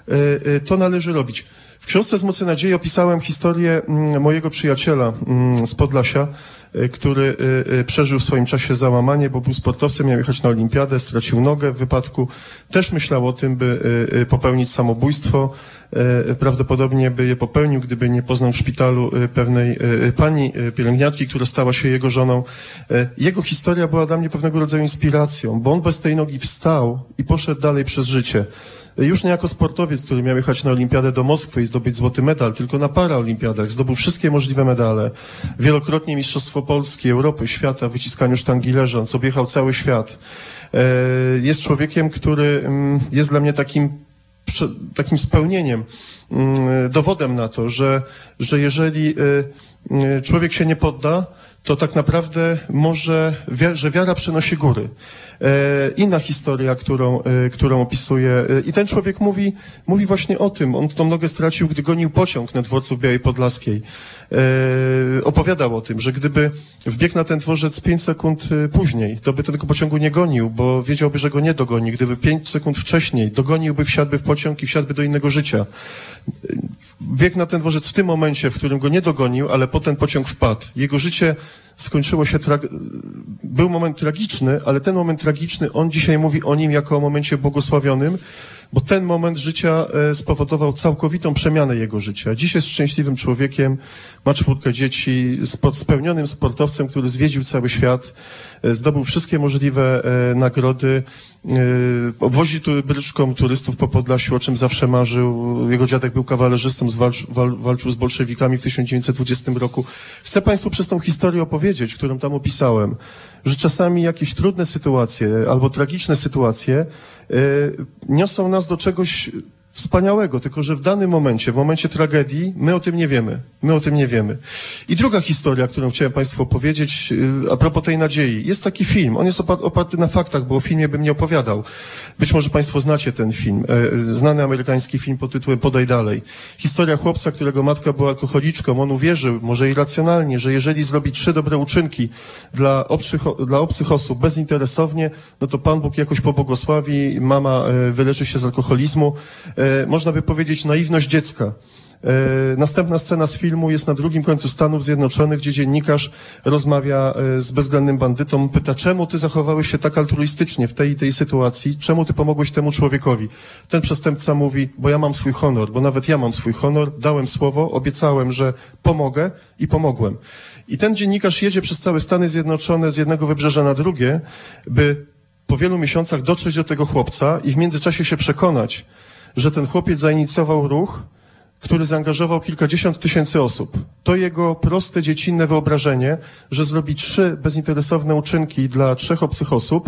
to należy robić. W książce Z mocy nadziei opisałem historię mojego przyjaciela z Podlasia, który przeżył w swoim czasie załamanie, bo był sportowcem, miał jechać na olimpiadę, stracił nogę w wypadku. Też myślał o tym, by popełnić samobójstwo. Prawdopodobnie by je popełnił, gdyby nie poznał w szpitalu pewnej pani pielęgniarki, która stała się jego żoną. Jego historia była dla mnie pewnego rodzaju inspiracją, bo on bez tej nogi wstał i poszedł dalej przez życie. Już nie jako sportowiec, który miał jechać na olimpiadę do Moskwy i zdobyć złoty medal, tylko na paraolimpiadach. Zdobył wszystkie możliwe medale. Wielokrotnie Mistrzostwo Polski, Europy, świata w wyciskaniu sztangi leżąc. Objechał cały świat. Jest człowiekiem, który jest dla mnie takim spełnieniem, dowodem na to, że jeżeli człowiek się nie podda, to tak naprawdę że wiara przynosi góry. Inna historia, którą opisuje. I ten człowiek mówi właśnie o tym. On tą nogę stracił, gdy gonił pociąg na dworcu w Białej Podlaskiej. Opowiadał o tym, że gdyby wbiegł na ten dworzec 5 sekund później, to by tego pociągu nie gonił, bo wiedziałby, że go nie dogoni. Gdyby 5 sekund wcześniej dogoniłby, wsiadłby w pociąg i wsiadłby do innego życia. Biegł na ten dworzec w tym momencie, w którym go nie dogonił, ale potem pociąg wpadł. Jego życie skończyło się, był moment tragiczny, ale ten moment tragiczny, on dzisiaj mówi o nim jako o momencie błogosławionym, bo ten moment życia spowodował całkowitą przemianę jego życia. Dziś jest szczęśliwym człowiekiem, ma 4 dzieci, spełnionym sportowcem, który zwiedził cały świat, zdobył wszystkie możliwe nagrody, obwozi bryczką turystów po Podlasiu, o czym zawsze marzył. Jego dziadek był kawalerzystą, walczył z bolszewikami w 1920 roku. Chcę Państwu przez tą historię opowiedzieć, którą tam opisałem, że czasami jakieś trudne sytuacje albo tragiczne sytuacje niosą nas do czegoś wspaniałego, tylko że w danym momencie, w momencie tragedii, my o tym nie wiemy. My o tym nie wiemy. I druga historia, którą chciałem Państwu opowiedzieć, a propos tej nadziei. Jest taki film, on jest oparty na faktach, bo o filmie bym nie opowiadał. Być może Państwo znacie ten film. Znany amerykański film pod tytułem Podaj dalej. Historia chłopca, którego matka była alkoholiczką. On uwierzył, może irracjonalnie, że jeżeli zrobi 3 dobre uczynki dla obcych osób bezinteresownie, no to Pan Bóg jakoś pobłogosławi, mama wyleczy się z alkoholizmu. Można by powiedzieć naiwność dziecka. Następna scena z filmu jest na drugim końcu Stanów Zjednoczonych, gdzie dziennikarz rozmawia z bezwzględnym bandytą, pyta, czemu ty zachowałeś się tak altruistycznie w tej i tej sytuacji, czemu ty pomogłeś temu człowiekowi. Ten przestępca mówi, bo ja mam swój honor, bo nawet ja mam swój honor, dałem słowo, obiecałem, że pomogę i pomogłem. I ten dziennikarz jedzie przez całe Stany Zjednoczone z jednego wybrzeża na drugie, by po wielu miesiącach dotrzeć do tego chłopca i w międzyczasie się przekonać, że ten chłopiec zainicjował ruch, który zaangażował kilkadziesiąt tysięcy osób. To jego proste, dziecinne wyobrażenie, że zrobi 3 bezinteresowne uczynki dla 3 obcych osób,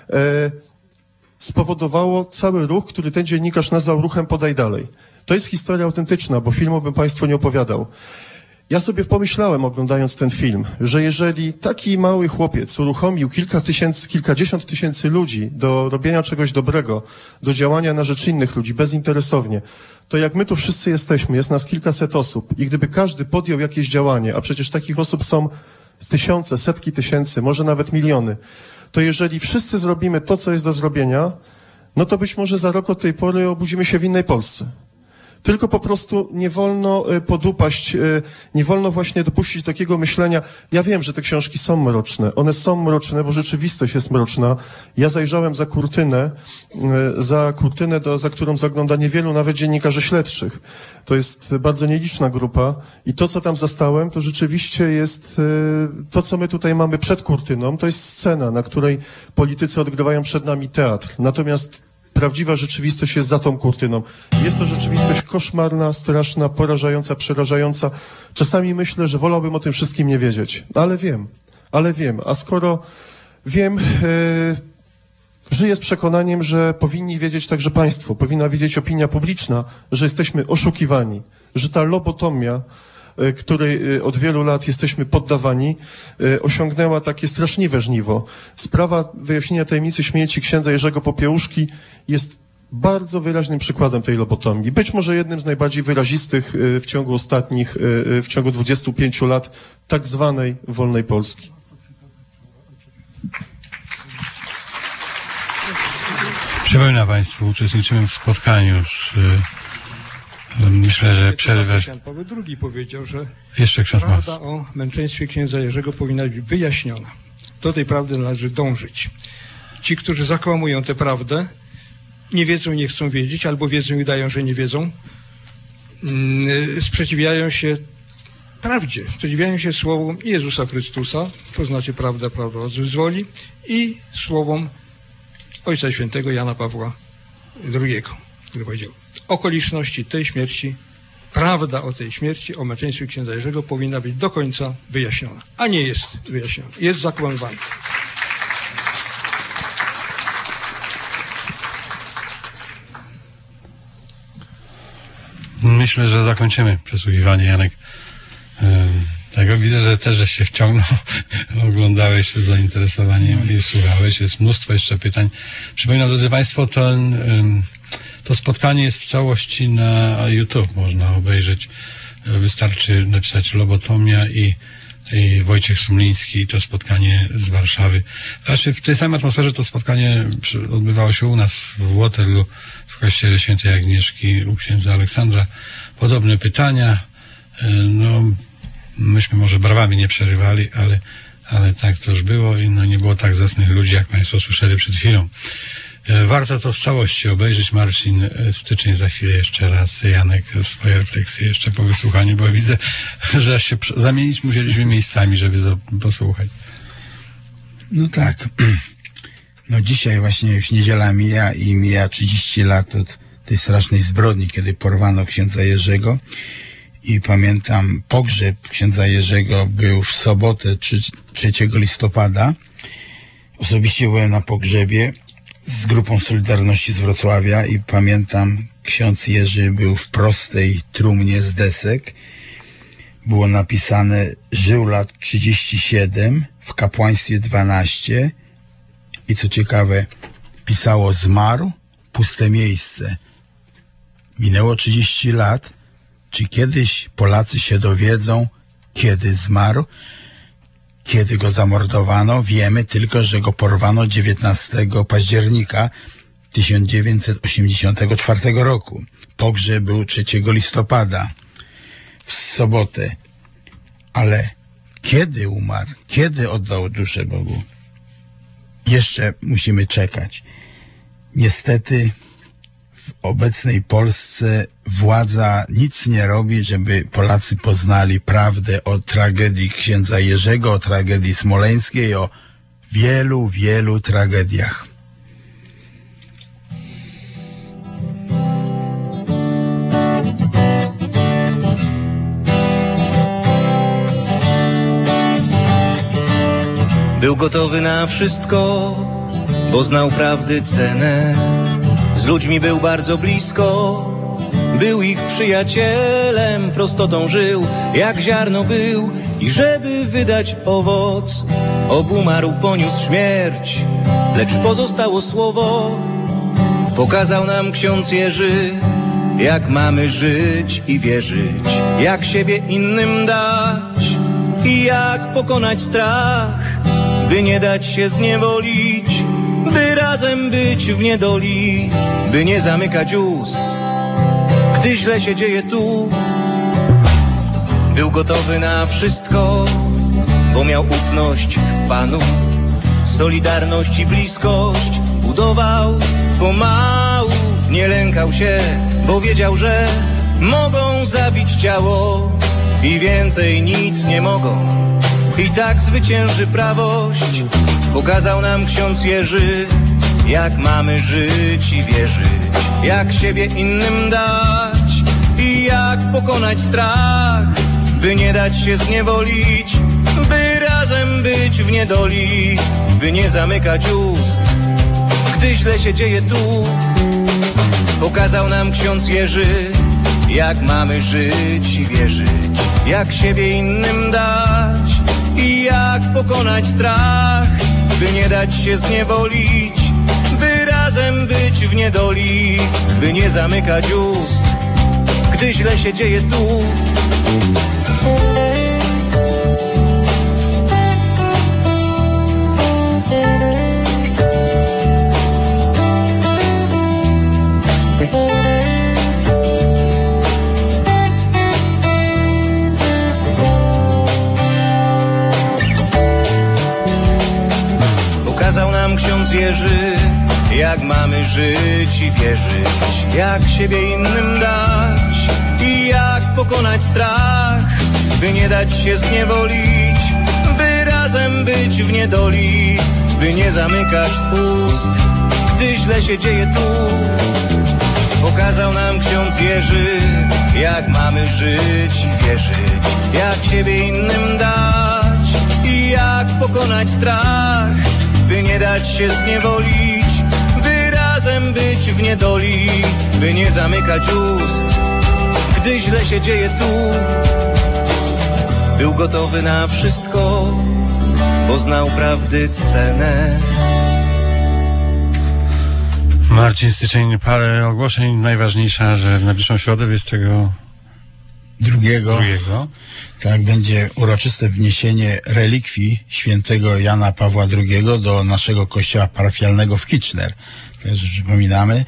spowodowało cały ruch, który ten dziennikarz nazwał ruchem Podaj dalej. To jest historia autentyczna, bo filmu bym Państwu nie opowiadał. Ja sobie pomyślałem, oglądając ten film, że jeżeli taki mały chłopiec uruchomił kilkadziesiąt tysięcy ludzi do robienia czegoś dobrego, do działania na rzecz innych ludzi, bezinteresownie, to jak my tu wszyscy jesteśmy, jest nas kilkaset osób i gdyby każdy podjął jakieś działanie, a przecież takich osób są tysiące, setki tysięcy, może nawet miliony, to jeżeli wszyscy zrobimy to, co jest do zrobienia, no to być może za rok od tej pory obudzimy się w innej Polsce. Tylko po prostu nie wolno podupaść, nie wolno właśnie dopuścić takiego myślenia. Ja wiem, że te książki są mroczne. One są mroczne, bo rzeczywistość jest mroczna. Ja zajrzałem za kurtynę, za którą zagląda niewielu nawet dziennikarzy śledczych. To jest bardzo nieliczna grupa i to, co tam zastałem, to rzeczywiście jest to, co my tutaj mamy przed kurtyną. To jest scena, na której politycy odgrywają przed nami teatr. Natomiast prawdziwa rzeczywistość jest za tą kurtyną. Jest to rzeczywistość koszmarna, straszna, porażająca, przerażająca. Czasami myślę, że wolałbym o tym wszystkim nie wiedzieć. Ale wiem. A skoro wiem, żyję z przekonaniem, że powinni wiedzieć także państwo, powinna wiedzieć opinia publiczna, że jesteśmy oszukiwani, że ta lobotomia, której od wielu lat jesteśmy poddawani, osiągnęła takie straszliwe żniwo. Sprawa wyjaśnienia tajemnicy śmierci księdza Jerzego Popiełuszki jest bardzo wyraźnym przykładem tej lobotomii. Być może jednym z najbardziej wyrazistych w ciągu 25 lat tak zwanej wolnej Polski. Przypominam Państwu, uczestniczymy w spotkaniu z... Myślę, że przerwę... Jan Paweł II powiedział, że jeszcze prawda o męczeństwie księdza Jerzego powinna być wyjaśniona. Do tej prawdy należy dążyć. Ci, którzy zakłamują tę prawdę, nie wiedzą i nie chcą wiedzieć, albo wiedzą i udają, że nie wiedzą, sprzeciwiają się prawdzie, sprzeciwiają się słowom Jezusa Chrystusa, to znaczy prawda was wyzwoli, i słowom Ojca Świętego Jana Pawła II, który powiedział, okoliczności tej śmierci, prawda o tej śmierci, o męczeństwie księdza Jerzego powinna być do końca wyjaśniona, a nie jest wyjaśniona, jest zakłamywana. Myślę, że zakończymy przesłuchiwanie, Janek. Tego widzę, że też żeś się wciągnął, oglądałeś z zainteresowaniem i słuchałeś. Jest mnóstwo jeszcze pytań. Przypominam, drodzy Państwo, to spotkanie jest w całości na YouTube. Można obejrzeć. Wystarczy napisać lobotomia i Wojciech Sumliński, to spotkanie z Warszawy. Znaczy w tej samej atmosferze to spotkanie odbywało się u nas w Waterloo, w kościele świętej Agnieszki, u księdza Aleksandra. Podobne pytania. No, myśmy może brawami nie przerywali, ale tak to już było i no, nie było tak zacnych ludzi, jak Państwo słyszeli przed chwilą. Warto to w całości obejrzeć. Marcin, styczeń za chwilę jeszcze raz. Janek, swoje refleksje jeszcze po wysłuchaniu, bo widzę, że się zamienić musieliśmy miejscami, żeby to posłuchać. No tak. No dzisiaj właśnie już niedziela mija 30 lat od tej strasznej zbrodni, kiedy porwano księdza Jerzego. I pamiętam, pogrzeb księdza Jerzego był w sobotę 3 listopada. Osobiście byłem na pogrzebie z grupą Solidarności z Wrocławia i pamiętam, ksiądz Jerzy był w prostej trumnie z desek. Było napisane: żył lat 37, w kapłaństwie 12 i co ciekawe, pisało: zmarł, puste miejsce. Minęło 30 lat. Czy kiedyś Polacy się dowiedzą, kiedy zmarł? Kiedy go zamordowano? Wiemy tylko, że go porwano 19 października 1984 roku. Pogrzeb był 3 listopada, w sobotę. Ale kiedy umarł? Kiedy oddał duszę Bogu? Jeszcze musimy czekać. Niestety w obecnej Polsce władza nic nie robi, żeby Polacy poznali prawdę o tragedii księdza Jerzego, o tragedii smoleńskiej, o wielu, wielu tragediach. Był gotowy na wszystko, bo znał prawdy cenę. Z ludźmi był bardzo blisko, był ich przyjacielem. Prostotą żył, jak ziarno był, i żeby wydać owoc, obumarł, poniósł śmierć, lecz pozostało słowo. Pokazał nam ksiądz Jerzy, jak mamy żyć i wierzyć, jak siebie innym dać i jak pokonać strach, by nie dać się zniewolić, by razem być w niedoli, by nie zamykać ust, gdy źle się dzieje tu. Był gotowy na wszystko, bo miał ufność w Panu, solidarność i bliskość budował pomału. Nie lękał się, bo wiedział, że mogą zabić ciało i więcej nic nie mogą. I tak zwycięży prawość. Pokazał nam ksiądz Jerzy, jak mamy żyć i wierzyć, jak siebie innym dać i jak pokonać strach, by nie dać się zniewolić, by razem być w niedoli, by nie zamykać ust, gdy źle się dzieje tu. Pokazał nam ksiądz Jerzy, jak mamy żyć i wierzyć, jak siebie innym dać i jak pokonać strach, by nie dać się zniewolić, by razem być w niedoli, by nie zamykać ust, gdy źle się dzieje tu. Pokazał nam ksiądz Jerzy, jak mamy żyć i wierzyć, jak siebie innym dać i jak pokonać strach, by nie dać się zniewolić, by razem być w niedoli, by nie zamykać ust, gdy źle się dzieje tu. Pokazał nam ksiądz Jerzy, jak mamy żyć i wierzyć, jak siebie innym dać i jak pokonać strach, by nie dać się zniewolić, by razem być w niedoli, by nie zamykać ust, gdy źle się dzieje tu. Był gotowy na wszystko, bo znał prawdy cenę. Marcin Styczeń, parę ogłoszeń. Najważniejsza, że w najbliższą środę 22 tak, będzie uroczyste wniesienie relikwii świętego Jana Pawła II do naszego kościoła parafialnego w Kitchener. Także przypominamy,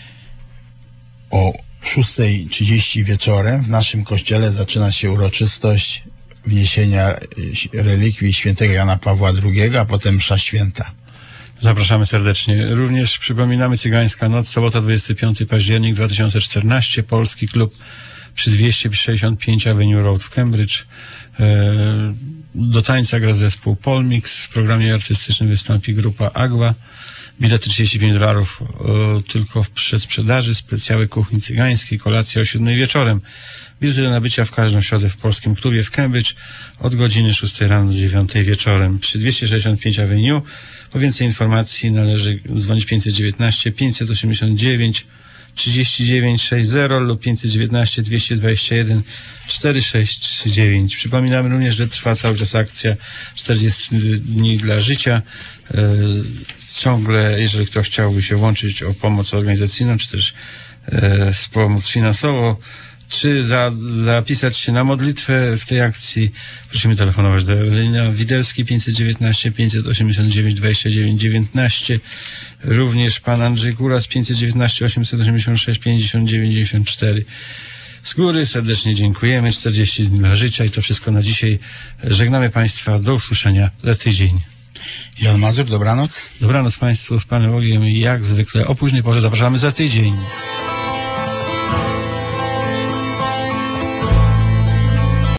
o 6:30 wieczorem w naszym kościele zaczyna się uroczystość wniesienia relikwii świętego Jana Pawła II, a potem msza święta. Zapraszamy serdecznie. Również przypominamy Cygańska Noc, sobota 25 październik 2014, Polski Klub przy 265 Avenue Road w Cambridge. Do tańca gra zespół Polmix. W programie artystycznym wystąpi grupa Agwa. Bilety $35 tylko w przedsprzedaży. Specjały kuchni cygańskiej, kolacja o 7 wieczorem. Bilety do nabycia w każdą środę w Polskim Klubie w Cambridge od godziny 6 rano do 9 wieczorem przy 265 Avenue. Po więcej informacji należy dzwonić 519 589 3960 lub 519 221 4639. Przypominamy również, że trwa cały czas akcja 40 dni dla życia. Ciągle, jeżeli ktoś chciałby się włączyć o pomoc organizacyjną, czy też pomoc finansową, czy zapisać się na modlitwę w tej akcji, prosimy telefonować do Eweliny Widelskiej 519 589 29 19. Również pan Andrzej Kuras 519 886 59 94. Z góry serdecznie dziękujemy. 40 dni dla życia i to wszystko na dzisiaj. Żegnamy Państwa. Do usłyszenia za tydzień. Jan Mazur, dobranoc. Dobranoc Państwu, z Panem Bogiem i jak zwykle o późnej porze zapraszamy za tydzień.